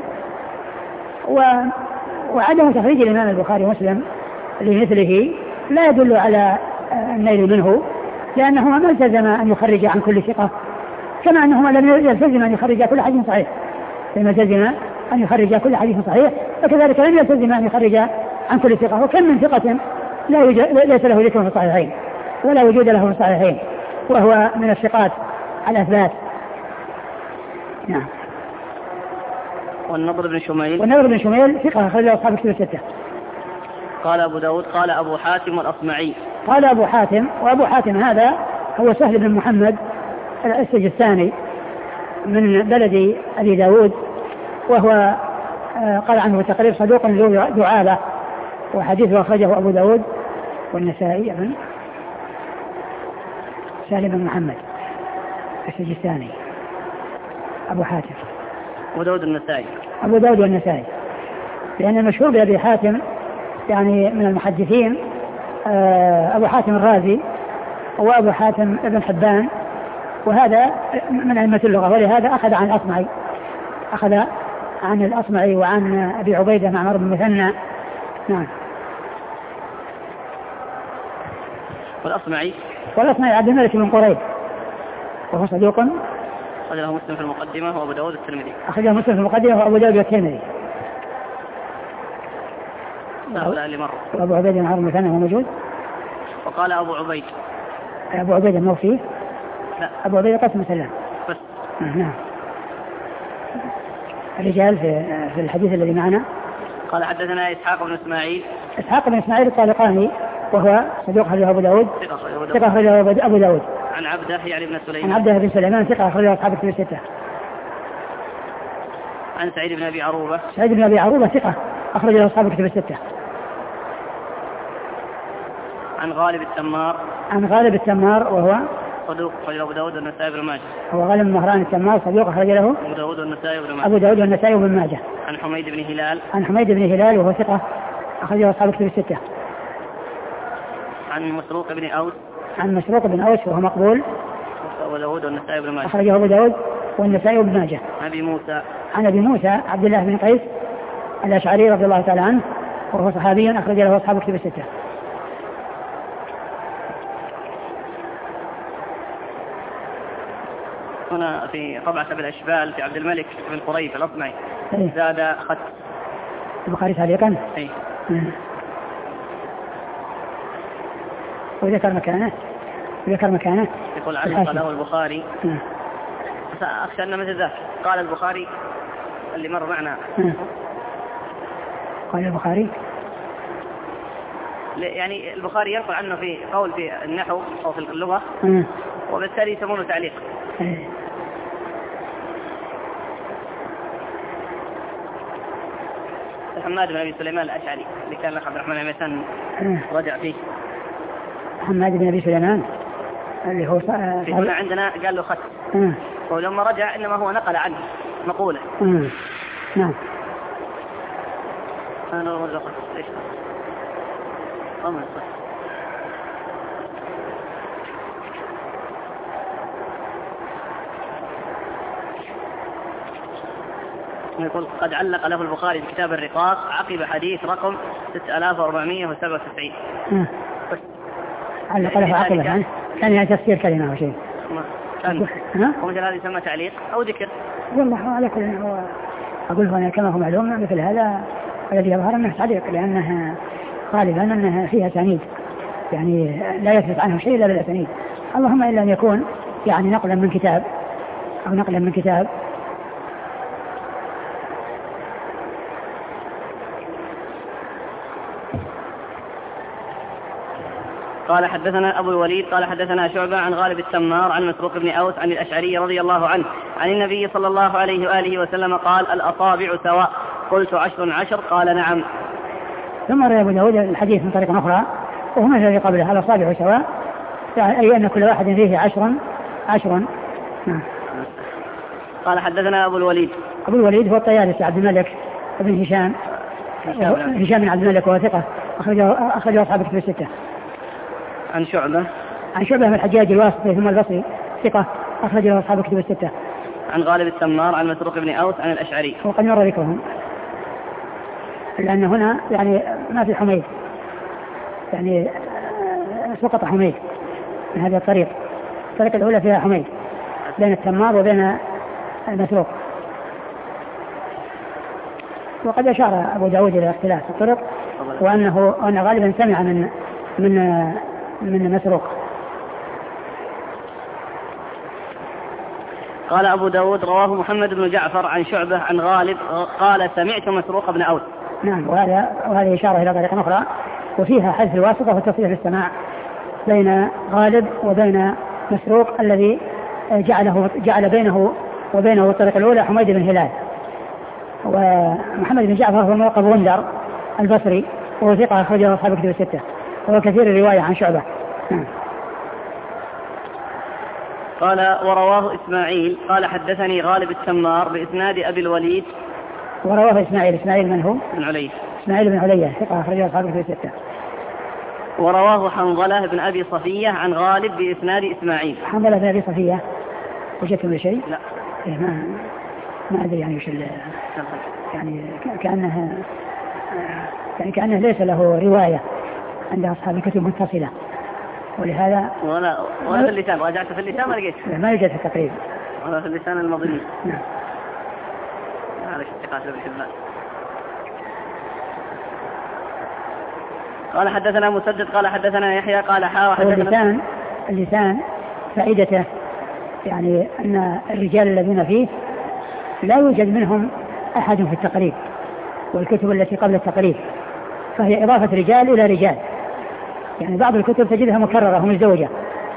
وعدم تخريج الإمام البخاري ومسلم لمثله لا يدل على النيل منه، لأنهما ما التزم أن يخرج عن كل ثقة، كما أنهما لم يلتزم أن يخرج كل حديث صحيح، لم يلتزم أن يخرج كل حديث صحيح، وكذلك لم يلتزم أن يخرج عن كل ثقة. وكم من ثقة ليس له ذكر في الصحيحين ولا وجود له في الصحيحين، وهو من الثقات الأثبات. نعم. والنضر بن شميل ثقة أخرج له أصحاب الكتب الستة. قال أبو داود قال أبو حاتم الأصمعي. قال أبو حاتم، وأبو حاتم هذا هو سهل بن محمد السجستاني من بلد أبي داود، وهو قال عنه تقريب صدوق ذو دعابة، وحديثه أخرجه أبو داود والنسائي. سهل بن محمد السجستاني أبو حاتم. أبو داود والنسائي، لأن المشهور بأبي حاتم يعني من المحدثين أبو حاتم الرازي وأبو حاتم ابن حبان، وهذا من أئمة اللغة، ولهذا أخذ عن الأصمعي وعن أبي عبيدة معمر بن مثنى. نعم. والأصمعي عبد الملك بن قريب، وهو صدوق أخرجه مسلم في المقدمة وأبو داود الترمذي. وأبو داود والترمذي. وأبو عبيدة معمر بن مثنى هو موجود. وقال أبو عبيدة الموفي. لا. أبو عبيدة قاسم سلام بس. نعم. الرجال في الحديث الذي معنا. قال حدثنا إسحاق بن إسماعيل الطالقاني، وهو صدوق أخرجه أبو داود. ثقة أخرجه أبو داود. عن عبده يعني بن سليمان. عن عبده بن سليمان ثقة أخرجه أصحاب الكتب الستة. عن سعيد بن أبي عروبة. سعيد بن أبي عروبة ثقة أخرج له أصحاب الكتب الستة. عن غالب التمار. عن غالب التمار وهو صدوق أخرج له أبو داود والنسائي بن ماجه. هو غالب مهران التمار صدوق أخرج له أبو داود والنسائي بن ماجه. أبو داود والنسائي بن ماجه. عن حميد بن هلال. عن حميد بن هلال وهو ثقة أخرج له أصحاب الكتب الستة. عن مسروق بن أوس. عن مسروق بن أوس وهو مقبول. أبو داود والنسائي بن ماجه. أخرجه أبو داود والنسائي بن ماجه. عن أبي موسى. عن أبي موسى عبد الله بن قيس الأشعري رضي الله تعالى عنه وهو صحابي أخرج له أصحاب الكتب الستة. هنا في طبعة الأشبال في عبد الملك بن قريب الأصمعي زاد خط البخاري تعليقا. أي. وذكر مكانه يقول علق له البخاري. أخشى أن مثل ذاك قال البخاري اللي مر معنا. قال البخاري يعني البخاري ينقل عنه في قول في النحو أو في اللغة وبالتالي يسمونه تعليق. حماد بن أبي سليمان الأشعري اللي كان لقب عبد الرحمن عميسان رجع فيه. حماد بن أبي سليمان اللي هو هنا عندنا قال له خط. ولما رجع إنما هو نقل عنه مقولة. نعم. أنا رجع خط إيش؟ يقول قد علق له البخاري في كتاب الرقاق عقب حديث رقم 6497. علق له عقبه كان يعني تفسير كلمة أو شيء. ومثل هذا يسمى تعليق أو ذكر. والله على كل هو أقول هنا كما هو معلوم مثل هذا الذي يظهر أنه تعليق لأنها غالبا أنها فيها سنيد يعني لا يثبت عنه شيء إلا بالأسانيد اللهم إلا أن يكون يعني نقلا من كتاب أو نقلا من كتاب. قال حدثنا أبو الوليد قال حدثنا شعبة عن غالب التمار عن مسروق بن أوس عن الأشعري رضي الله عنه عن النبي صلى الله عليه وآله وسلم قال الأصابع سواء قلت 10 قال نعم. ثم روى أبو داود الحديث من طريق أخرى وهو مثل الذي قبله الأصابع سواء يعني أي أن كل واحد فيه 10. قال حدثنا أبو الوليد هو الطيالسي عبد الملك بن هشام بن عبد الملك وهو ثقة أخرجه أصحاب الكتب الستة. عن شعبة من الحجاج الواسطي ثم البصري ثقة أخرج له أصحاب الكتب الستة. عن غالب التمار عن مسروق بن أوس عن الأشعري وقد مر ذكرهم لأن هنا يعني ما في حميد يعني سقط حميد من هذا الطريق الأولى فيها حميد بين التمار وبين المسروق. وقد أشار أبو داود إلى اختلاف الطرق وأن غالبا سمع من مسروق. قال أبو داود رواه محمد بن جعفر عن شعبة عن غالب قال سمعت مسروق بن أوس. نعم وهذه إشارة إلى طريق أخرى وفيها حذف الواسطة وتصحيح السماع بين غالب وبين مسروق الذي جعل بينه وبينه الطريق الأولى حميد بن هلال. ومحمد بن جعفر هو موقف غندر البصري وهو ثقة أخرجه أصحاب الكتب الستة وهو كثير الرواية عن شعبة. قال ورواه إسماعيل قال حدثني غالب التمار بإسناد أبي الوليد. ورواه إسماعيل من هو؟ إسماعيل بن علية ثقة أخرجه أصحاب الكتب الستة. ورواه حنظلة بن أبي صفية عن غالب بإسناد إسماعيل. حنظلة بن أبي صفية وجدتم بشيء؟ لا ما أدري يعني وش يعني كأنه ليس له رواية عند أصحاب الكتب متصلة ولهذا ولا في اللسان راجعت في اللسان ما لقيت ما يوجد في التقريب ولا في اللسان المضني. نعم. هذا اشتقاق بالحبان. قال حدثنا مسدد قال حدثنا يحيى قال حدثنا اللسان فائدته يعني أن الرجال الذين فيه لا يوجد منهم أحد في التقريب والكتب التي قبل التقريب فهي إضافة رجال إلى رجال يعني بعض الكتب تجدها مكررة ومزدوجة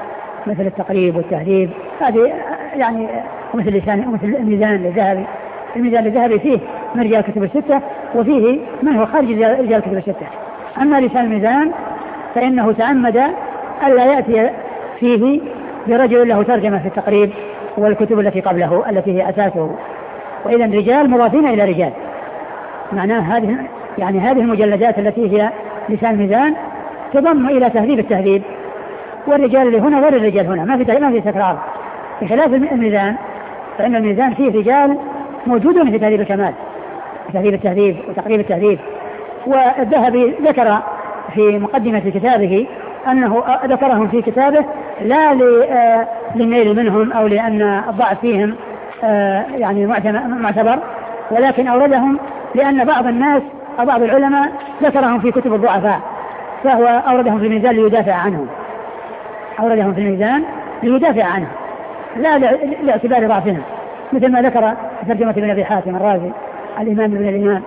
مثل التقريب والتهذيب هذه يعني مثل الميزان الذهبي الميزان الذهبي فيه من رجال الكتب الستة وفيه من هو خارج رجال الكتب الستة. أما لسان الميزان فإنه تعمد ألا يأتي فيه برجل له ترجمة في التقريب والكتب التي قبله التي هي أساسه. وإذا رجال مضافين إلى رجال، معناه هذه المجلدات التي هي لسان الميزان تضم إلى تهذيب التهذيب، والرجال اللي هنا غير الرجال هنا، ما في تكرار. بخلاف الميزان فإن الميزان فيه رجال موجودون في تهذيب الكمال، في تهذيب التهذيب وتقريب التهذيب. والذهبي ذكر في مقدمة كتابه أنه ذكرهم في كتابه لا للنيل منهم أو لأن الضعف فيهم يعني معتبر، ولكن أوردهم لأن بعض الناس أو بعض العلماء ذكرهم في كتب الضعفاء، فهو أوردهم في الميزان ليدافع عنهم، أوردهم في الميزان ليدافع عنهم لا لاعتبار ضعفهم، مثل ما ذكر في ترجمة ابن أبي حاتم الرازي الإمام ابن الإمام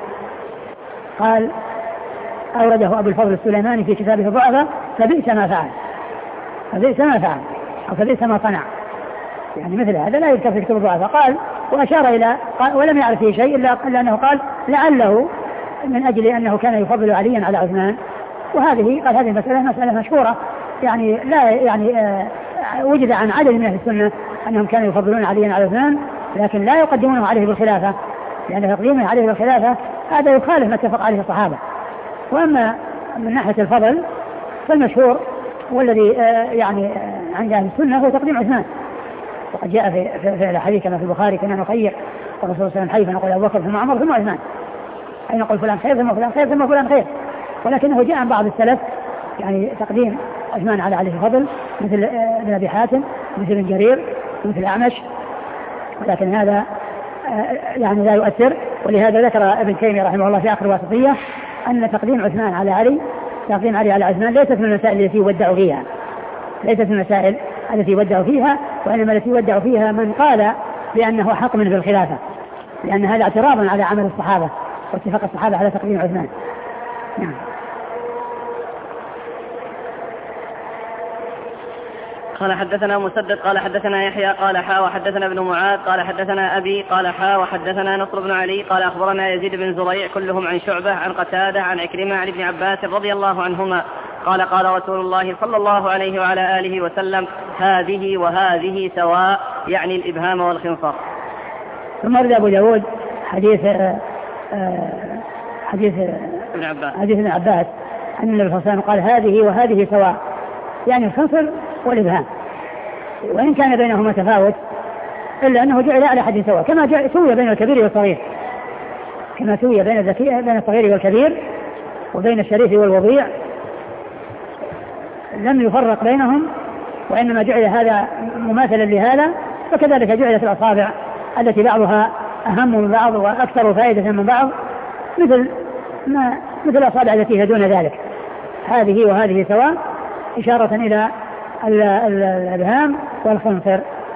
قال أورده أبو الفضل السليماني في كتابه الضعفاء فبئس ما فعل، فبئس ما فعل أو فبئس ما صنع، يعني مثل هذا لا يذكر في كتب الضعفاء. قال وأشار إلى ولم يعرف فيه شيء إلا أنه قال لعله من أجل أنه كان يفضل عليا على عثمان، وهذه قال هذه مسألة مشهورة، يعني لا وجد عن عدد من أهل السنة أنهم كانوا يفضلون عليا على عثمان، لكن لا يقدمونه عليه بالخلافة، لأن تقديمه عليه بالخلافة هذا يخالف ما اتفق عليه الصحابة. وأما من ناحية الفضل فالمشهور والذي يعني عند أهل السنة هو تقديم عثمان، وقد جاء في الحديث كما في البخاري كنا نخير والرسول صلى الله عليه وسلم حي فنقول أبو بكر ثم عمر ثم عثمان، أي نقول فلان خير ثم فلان خير ثم فلان خير، ولكنه جاء عن بعض السلف يعني تقديم عثمان على عليه الفضل مثل ابن أبي حاتم مثل ابن جرير مثل الأعمش، ولكن هذا يعني لا يؤثر. ولهذا ذكر ابن تيمية رحمه الله في آخر الواسطية أن تقديم عثمان على علي، تقديم علي على عثمان ليست من المسائل التي يودع فيها، ليست من المسائل التي يودع فيها، وإنما التي يودع فيها من قال بأنه حق منه بالخلافة، لأن هذا اعتراض على عمل الصحابة واتفاق الصحابة على تقديم عثمان. نعم. قال حدثنا مسدد قال حدثنا يحيى قال حا وحدثنا ابن معاذ قال حدثنا أبي قال حا وحدثنا نصر بن علي قال أخبرنا يزيد بن زريع كلهم عن شعبة عن قتادة عن عكرمة عن ابن عباس رضي الله عنهما قال قال رسول الله صلى الله عليه وعلى آله وسلم هذه وهذه سواء، يعني الإبهام والخنصر. ثم أرد أبو داود حديث ابن عباس أن النبي صلى الله عليه وسلم قال هذه وهذه سواء، يعني الخنصر والإبهام، وإن كان بينهما تفاوت إلا أنه جعل على حد سواء، كما سوي بين الكبير والصغير، كما سوي بين الصغير والكبير وبين الشريف والوضيع لم يفرق بينهم، وإنما جعل هذا مماثلا لهذا، وكذلك جعلت الأصابع التي بعضها أهم من بعض وأكثر فائدة من بعض مثل الأصابع التي هي دون ذلك، هذه وهذه سواء، إشارة إلى الإبهام والخنصر.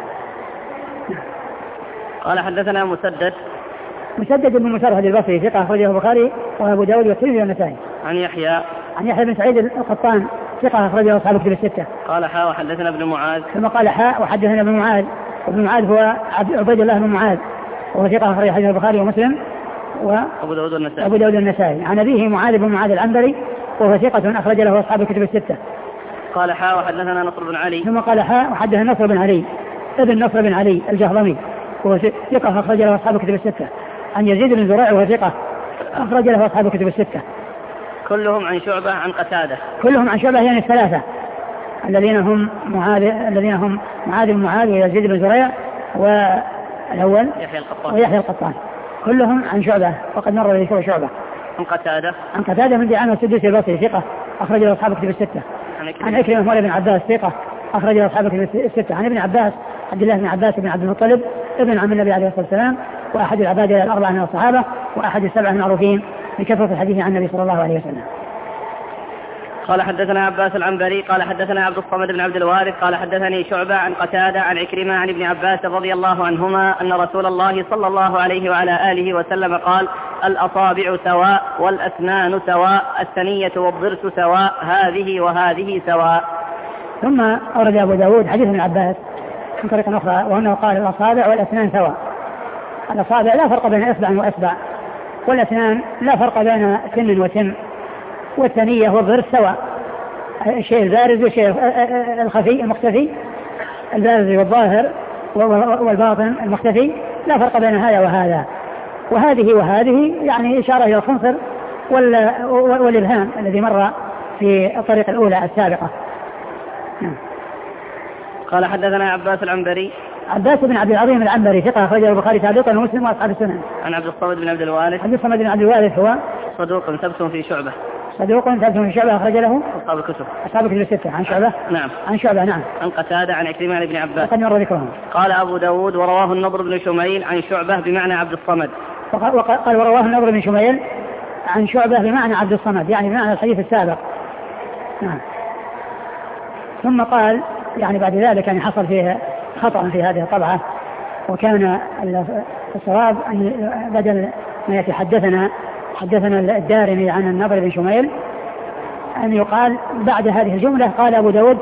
قال حدثنا مسدد بن مسرهد البصري ثقة أخرجه البخاري وأبو داود والترمذي والنسائي. عن يحيى بن سعيد القطان ثقة أخرجه أصحاب الكتب الستة. قال حا وحدثنا ابن معاذ ثم قال حا وحدثنا ابن معاذ، وابن معاذ هو عبيد الله بن معاذ وهو ثقة أخرجه حديث البخاري ومسلم وأبو داود والنسائي. عن أبيه معاذ بن معاذ العنبري وهو ثقة أخرج له أصحاب الكتب الستة. قال حا وحدثنا نصر بن علي. ثم قال حا وحدثنا نصر بن علي ابن نصر بن علي الجهضمي وهو ثقة أخرج له أصحاب الكتب الستة. عن يزيد بن زريع وهو ثقة أخرج له أصحاب الكتب الستة. كلهم عن شعبة عن قتادة. كلهم عن شعبة، يعني الثلاثة الذين هم معاذ بن معاذ ويزيد بن زريع والأول ويحيى القطان، كلهم عن شعبة، وقد مر ذكر شعبة. عن قتادة من دعامة السدوسي البصري ثقة أخرج له أصحاب الكتب الستة. عن عكرمة مولى بن عباس ثقة أخرج له أصحاب الكتب الستة. عن ابن عباس عبد الله بن عباس بن عبد المطلب ابن عم النبي عليه الصلاة والسلام، وأحد العبادة الأربعة من الصحابة، وأحد السبعة المعروفين بكثرة الحديث عن النبي صلى الله عليه وسلم. قال حدثنا عباس العنبري قال حدثنا عبد الصمد بن عبد الوارث قال حدثني شعبة عن قتادة عن عكرمة عن ابن عباس رضي الله عنهما أن رسول الله صلى الله عليه وعلى آله وسلم قال الأصابع سواء والأسنان سواء الثنية والضرس سواء هذه وهذه سواء. ثم أورد أبو داود حديث ابن عباس من طريق أخرى وأنه قال الأصابع والأسنان سواء، الأصابع لا فرق بين إصبع وإصبع، والأسنان لا فرق بين سن وسن، والثنية والضرس سواء، الشيء البارز والشيء الخفي المختفي، البارز والظاهر والباطن المختفي لا فرق بين هذا وهذا. وهذه يعني إشارة إلى الخنصر والإبهام الذي مر في الطريق الأولى السابقة. قال حدثنا عباس العنبري. عباس بن عبد العظيم العنبري ثقة أخرجه البخاري تعليقا ومسلم وأصحاب السنن. عن عبد الصمد بن عبد الوارث. عبد الصمد بن عبد الوارث هو صدوق ثبت في شعبة. صدوق ثبت في شعبة أخرج له أصحاب الكتب. أصحاب الكتب الستة. عن شعبة. نعم. عن شعبة نعم. عن قتادة عن عكرمة عن ابن عباس. وقد مر ذكرهم. قال أبو داود ورواه النضر بن شميل عن شعبة بمعنى عبد الصمد. قال ورواه النضر بن شميل عن شعبة بمعنى عبد الصمد، يعني بمعنى الحديث السابق. نعم. ثم قال يعني بعد ذلك يعني حصل فيه خطأ في هذه الطبعة، وكان الصواب أن بدل ما يتحدثنا الدارمي عن النضر بن شميل أن يقال بعد هذه الجملة قال أبو داود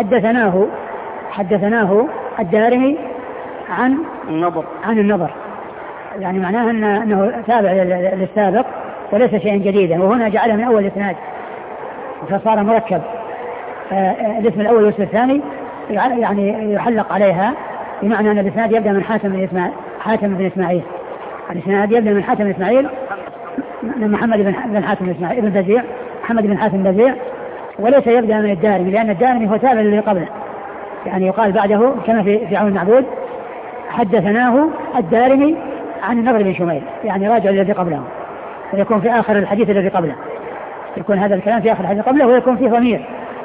حدثناه الدارمي عن النضر، يعني معناه أنه تابع للسابق وليس شيئا جديدا، وهنا جعله من أول الإسناد فصار مركب، الاسم الأول والاسم الثاني يعني يحلق عليها، بمعنى أن الإسناد يبدأ من حاتم بن إسماعيل. الإسناد يبدأ من حاتم بن إسماعيل من محمد بن حاتم إسماعيل ابن بزيع، محمد بن حاتم بزيع، وليس يبدأ من الدارمي، لأن الدارمي هو تابع للي قبله، يعني يقال بعده كما في عون المعبود حدثناه الدارمي عن النضر بن شميل، يعني راجع الذي قبله، ويكون في آخر الحديث الذي قبله، يكون هذا الكلام في آخر الحديث قبله، ويكون فيه ضمير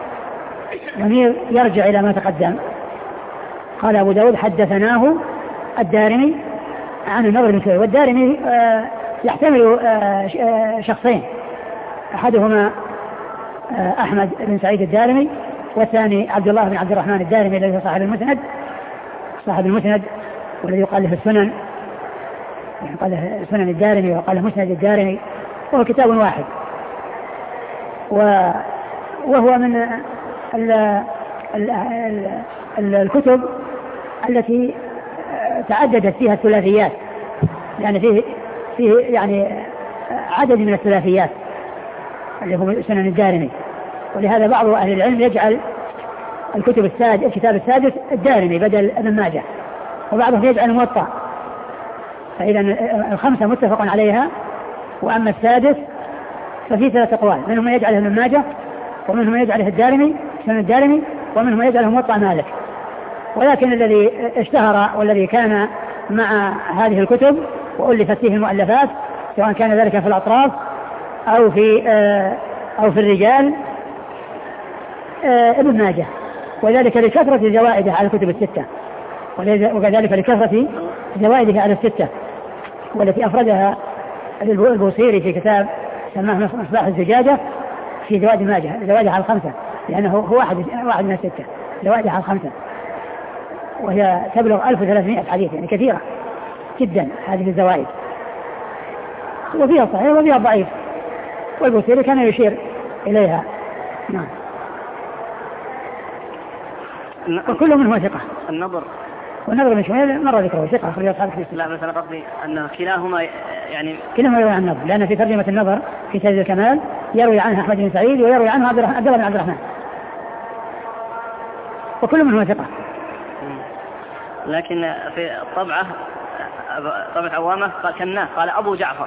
يرجع إلى ما تقدم. قال أبو داود حدثناه الدارمي عن النضر بن شميل، والدارمي يحتمل شخصين، أحدهما أحمد بن سعيد الدارمي، والثاني عبد الله بن عبد الرحمن الدارمي الذي هو صاحب المسند والذي يقال له السنن، يعني قال له سنن الدارمي وقال له مسند الدارمي، وهو كتاب واحد، وهو من الكتب التي تعددت فيها الثلاثيات، يعني فيه يعني عدد من الثلاثيات اللي هو سنن الدارمي، ولهذا بعض أهل العلم يجعل الكتاب السادس الدارمي بدل ابن ماجه، وبعضهم يجعل الموطأ، فإذا الخمسة متفق عليها، وأما السادس ففي ثلاثة أقوال، منهم من يجعله ابن ماجه، ومنهم من يجعله الدارمي سنن الدارمي، ومنهم من يجعله موطأ مالك. ولكن الذي اشتهر والذي كان مع هذه الكتب وألفت فيه المؤلفات سواء كان ذلك في الأطراف أو في الرجال ابن ماجه، وذلك لكثرة زوائده على الكتب الستة، وكذلك لكثرة زوائده على الستة، والتي أفردها البوصيري في كتاب سماه مصباح الزجاجة في زوائد ماجه، زوائده على الخمسة، لأنه هو واحد من الستة، زوائده على الخمسة، وهي تبلغ 1300 حديث، يعني كثيرة جدا هذه الزوائد، وفيها صحيح وفيها ضعيف، والبوصيري كان يشير إليها. نعم. وكل منه ثقة. النضر بن شميل مر ذكره ثقة أخرج أصحاب الكتب. لا بس أنا قصدي أن كلاهما يروي عن النضر، لأن في ترجمة النضر في تهذيب الكمال يروي عنها أحمد بن سعيد ويروي عنها عبد الله بن عبد الرحمن، وكل منه ثقة. لكن في طبعة عوامة قال أبو جعفر،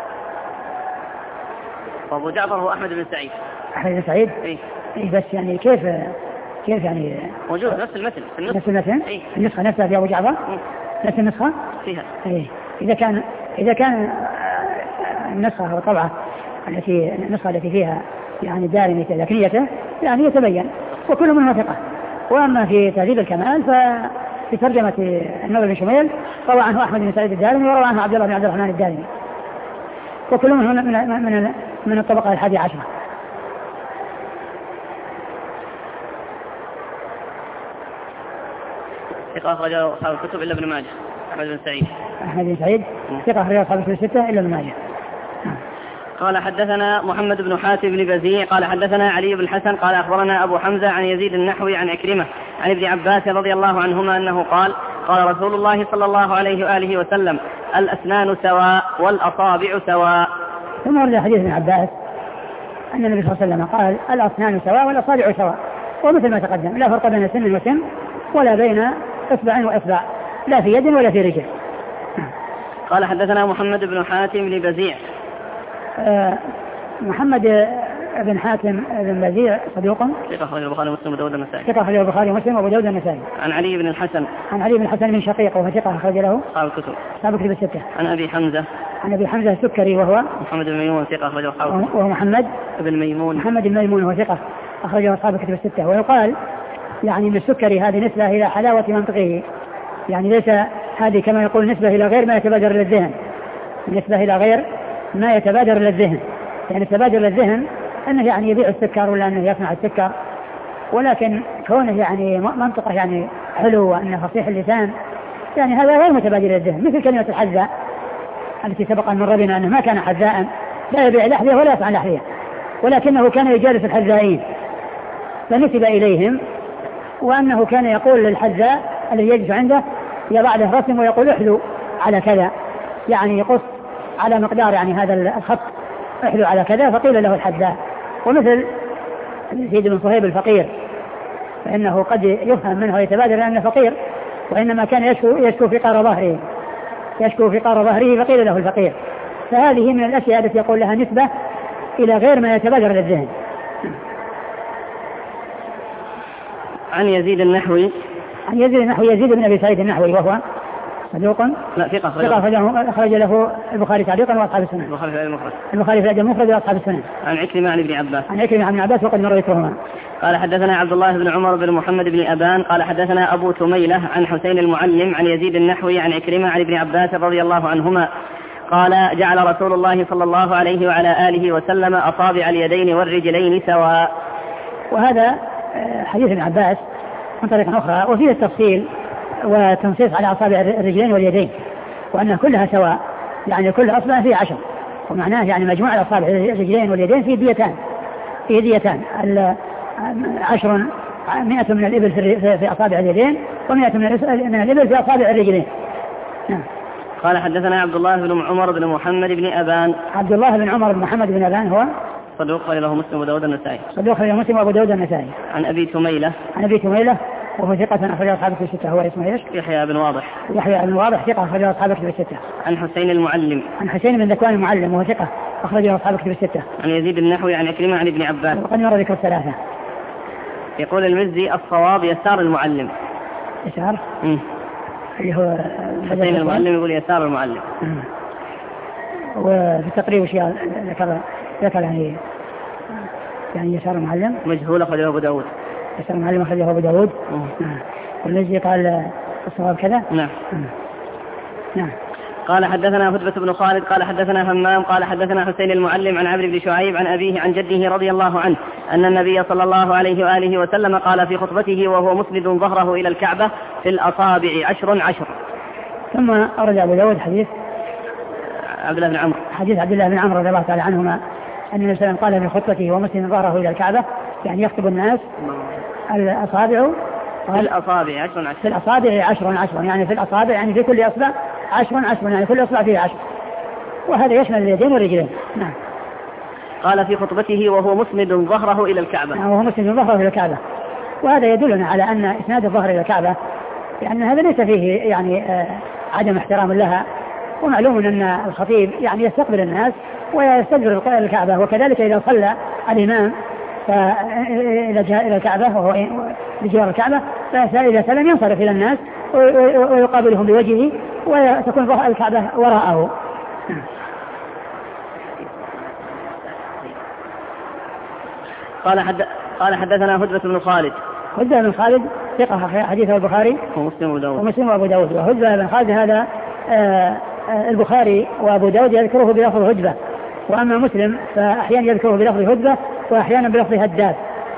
وأبو جعفر هو أحمد بن سعيد. أحمد بن سعيد؟ إيه بس يعني كيف يعني موجود نفس المثل نفس المثل؟ إيه؟ النسخة نفسها في أبو جعفر؟ نفس النسخة؟ فيها. إيه. إذا كان النسخة والطبعة النسخة التي فيها يعني دارمي لكنيته يعني يتبين، وكل منها ثقة. وأما في تهذيب الكمال ففي ترجمة النضر بن شميل روى عنه أحمد بن سعيد الدارمي وروى عنه عبد الله بن عبد الرحمن الدارمي، وكل من الطبقة 11. ثقة أخرجه أصحاب الكتب إلا ابن ماجه. أحمد بن سعيد ثقة أخرجه أصحاب الكتب الستة إلا ابن ماجه. قال حدثنا محمد بن حاتم بن بزيع قال حدثنا علي بن الحسن قال أخبرنا أبو حمزة عن يزيد النحوي عن عكرمة عن ابن عباس رضي الله عنهما أنه قال رسول الله صلى الله عليه وآله وسلم الأسنان سواء والأصابع سواء. ثم ورد حديث ابن عباس أن النبي صلى الله عليه وسلم قال الأسنان سواء والأصابع سواء، ومثل ما تقدم لا فرق بين سن وسن ولا بين إصبع وإصبع، لا في يد ولا في رجل. قال حدثنا محمد بن حاتم بن بزيع. محمد بن حاتم بن بزيع صدوق ثقة أخرجه البخاري ومسلم وأبو داود النسائي. ثقة أخرجه البخاري ومسلم وأبو داود النسائي. عن علي بن الحسن. عن علي بن الحسن بن شقيق وهو ثقة أخرج له أصحاب الكتب. أصحاب الكتب الستة. عن أبي حمزة. عن أبي حمزة السكري وهو محمد بن ميمون ثقة أخرجه أصحاب الكتب. وهو محمد بن ميمون وهو ثقة أخرجه أصحاب الكتب الستة. ويقال يعني أن السكري هذه نسبة إلى حلاوة منطقه، يعني ليس هذه كما يقول نسبة إلى غير ما يتبادر للذهن، نسبة إلى غير ما يتبادر للذهن، يعني تبادر للذهن أنه يعني يبيع السكر ولا أنه يصنع السكر، ولكن كونه يعني منطقة يعني حلو وأنه فصيح اللسان، يعني هذا غير متبادر للذهن. مثل كلمة الحذاء التي سبق أن مر بنا أنه ما كان حذاء، لا يبيع لحية ولا يصنع لحية، ولكنه كان يجالس الحذائين فنسب إليهم، وأنه كان يقول للحذاء الذي يجلس عنده يضع له رسم ويقول احلو على كذا، يعني يقص على مقدار يعني هذا الخط احلو على كذا، فقيل له الحذاء. ومثل يزيد بن صهيب الفقير فإنه قد يفهم منه ويتبادر أنه فقير، وإنما كان يشكو فقار ظهره فقيل له الفقير. فهذه من الأشياء التي يقول لها نسبة إلى غير ما يتبادر للذهن. عن يزيد النحوي. يزيد بن أبي سعيد النحوي وهو صدوق ثقة أخرج له البخاري تعليقا وأصحاب السنن. البخاري في الأدب المفرد وأصحاب السنن. عن عكرمة عن ابن عباس. عن عباس وقد مر ذكرهما. قال حدثنا عبد الله بن عمر بن محمد بن أبان قال حدثنا أبو تميلة عن حسين المعلم عن يزيد النحوي عن عكرمة عن ابن عباس رضي الله عنهما قال جعل رسول الله صلى الله عليه وعلى آله وسلم أصابع اليدين والرجلين سواء. وهذا حديث ابن عباس من طريقة أخرى، وفيه التفصيل وتنصيص على أصابع الرجلين واليدين، وأنها كلها سواء، يعني كل أصبع فيه 10، ومعناه يعني مجموع الأصابع الرجلين واليدين فيه ديتان 10 100 من الإبل في أصابع اليدين و100 من الإبل في أصابع الرجلين. قال حدثنا عبد الله بن عمر بن محمد بن أبان. عبد الله بن عمر بن محمد بن أبان هو صدوق أخرجه له مسلم وأبو داود النسائي. عن أبي تميلة وهو ثقة أخرج أصحاب الكتب الستة. هو اسمه ايش؟ يحيى بن واضح ثقة أخرج أصحاب الكتب الستة. عن حسين المعلم. حسين بن ذكوان المعلم وهو ثقة أخرج أصحاب الكتب الستة. عن يزيد النحوي عن عكرمة عن ابن عباس. وقد مر ذكر الثلاثة. يقول المزي الصواب يسار المعلم. يسار؟ اللي هو حسين المعلم يقول يسار المعلم. وفي التقريب وشيء ذكر يعني يسار المعلم مجهول أخرجه أبو داود. يسار المعلم أخرجه أبو داود. والذي قال الصواب كذا. نعم. قال حدثنا هدبة بن خالد قال حدثنا همام قال حدثنا حسين المعلم عن عمرو بن شعيب عن أبيه عن جده رضي الله عنه أن النبي صلى الله عليه وآله وسلم قال في خطبته وهو مسند ظهره إلى الكعبة في الأصابع 10. ثم أرد أبو داود حديث عبد الله بن عمرو رضي الله تعالى عنهما أن النبي صلى الله عليه وسلم قال في خطبته وهو مسند ظهره إلى الكعبة، يعني يخطب الناس الأصابع في الأصابع 10 يعني في الأصابع يعني في كل أصبع 10 يعني كل أصبع فيه 10، وهذا يشمل اليدين والرجلين. نعم. قال في خطبته وهو مسند ظهره إلى الكعبة. وهذا يدلنا على أن إسناد الظهر إلى الكعبة لأن هذا ليس فيه يعني عدم احترام لها، ومعلوم أن الخطيب يعني يستقبل الناس ويستدبر الكعبة، وكذلك إذا صلى الإمام إلى الكعبة وهو بجوار الكعبة فإذا سلم ينصرف إلى الناس ويقابلهم بوجهه وتكون الكعبة وراءه. قال حدثنا هدبة بن خالد. ثقة حديثه البخاري ومسلم وأبو داود. وهدبة بن خالد هذا البخاري وأبو داود يذكره بلفظ هدبة، وأما مسلم فأحيانا يذكره بلفظ هدبة وأحيانا بلفظ هداب.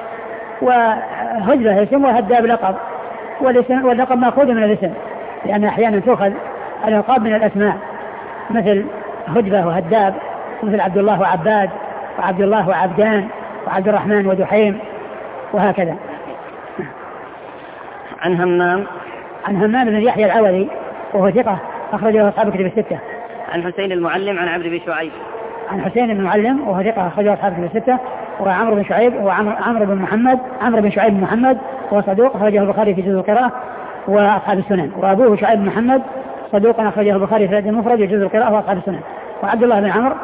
وهدبة اسم وهداب لقب، واللقب مأخوذ من الاسم، لأن أحيانا تؤخذ الألقاب من الأسماء مثل هدبة وهداب، مثل عبد الله وعباد وعبد الله وعبدان وعبد الرحمن ودحيم وهكذا. عن همام بن يحيى العوذي وهو ثقة أخرجه أصحاب الكتب الستة. عن حسين المعلم عن عمرو بن شعيب. عن حسين المعلم وهو ثقة أخرجه أصحاب الكتب الستة. وعمرو بن شعيب عمرو بن شعيب محمد وهو صدوق أخرجه البخاري في جزء القراءة وأصحاب السنن. وأبوه شعيب بن محمد صدوق أخرجه البخاري في المفرد وجزء القراءة وأصحاب السنن. وعبد الله بن عمرو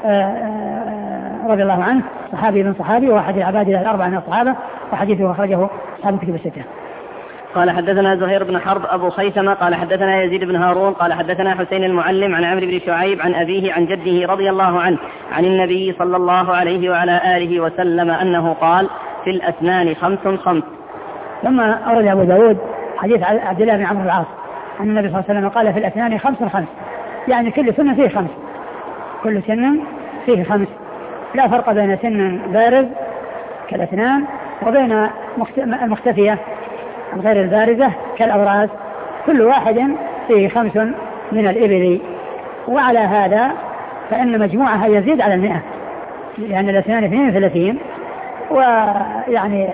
رضي الله عنه صحابي بن صحابي وأحد العباد الأربعة من الصحابة وحديثه أخرجه أصحاب الكتب الستة. قال حدثنا زهير بن حرب أبو خيثمة قال حدثنا يزيد بن هارون قال حدثنا حسين المعلم عن عمرو بن شعيب عن أبيه عن جده رضي الله عنه عن النبي صلى الله عليه وعلى آله وسلم أنه قال في الأسنان 5. ثم أورد أبو داود حديث عبد الله بن عمرو العاص أن النبي صلى الله عليه وسلم قال في الأسنان 5، يعني كل سن فيه 5، كل سن فيه 5، لا فرق بين سن بارز كالأسنان وبين المختفية غير البارزة كالأبراز، كل واحد فيه 5 من الإبل. وعلى هذا فإن مجموعها يزيد على 100، لأن الأسنان 32 ويعني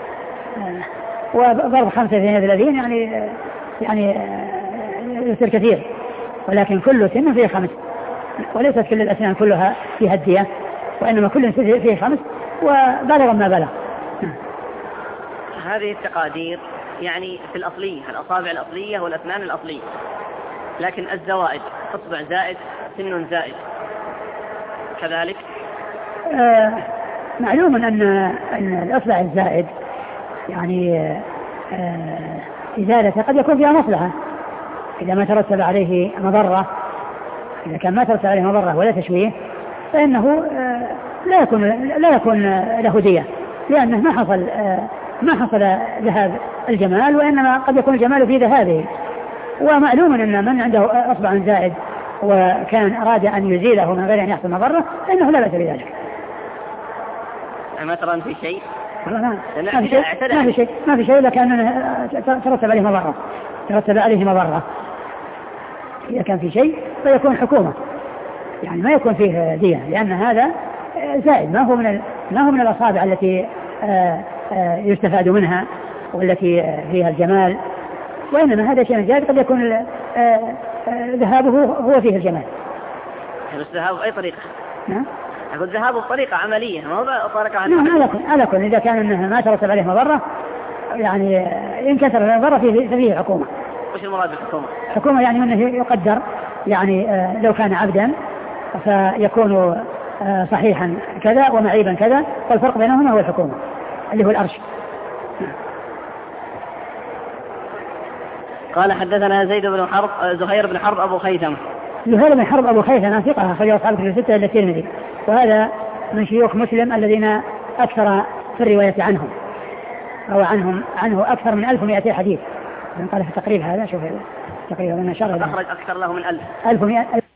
وضرب 5 في 32 يعني يصير كثير، ولكن كل سن فيه 5، وليست كل الأسنان كلها فيها الدية، وإنما كل فيه 5 وبالغ ما بلغ. هذه التقادير يعني في الأصلية، الأصابع الأصلية والأسنان الأصلية، لكن الزوائد أصبع زائد سن زائد كذلك. معلوم أن الأصبع الزائد يعني إزالته قد يكون فيها مصلحة إذا ما ترتب عليه مضرة، إذا كان ما ترتب عليه مضرة ولا تشويه فإنه لا يكون له دية، لأنه ما حصل ذهاب الجمال، وإنما قد يكون الجمال في ذهابه. ومعلوم أن من عنده أصبع زائد وكان أراد أن يزيله من غير أن يحصل مضرة فإنه لا بأس بذلك. ما ترى في شيء؟ ما في شيء لكن ترتب عليه مضرة. إذا كان في شيء فيكون حكومة، يعني ما يكون فيه دية، لأن هذا زائد ما هو من الأصابع التي يستفاد منها والتي فيها الجمال، وإنما هذا شيء زائد قد يكون ذهابه هو فيه الجمال. بس ذهابه بأي طريقة؟ نعم، أقول ذهابه بطريقة عملية، ما هو بطريقة على كل إذا كان إنها ما ترتب عليه مضرة، يعني إن كثر المضرة فيه حكومة. وش المراد بالحكومة؟ حكومة يعني أنه يقدر، يعني لو كان عبدا فيكون صحيحا كذا ومعيبا كذا، والفرق بينهما هو الحكومة اللي هو الأرش. قال حدثنا زهير بن حرب أبو خيثمة. زهير بن حرب أبو خيثمة ثقة أخرجه أصحاب الكتب الستة إلا الترمذي، وهذا من شيوخ مسلم الذين أكثر في الرواية عنهم، أو عنه أكثر من 1200 حديث. قال في تقريب هذا، شوف تقريبا من شرح أخرج أكثر له من 1000.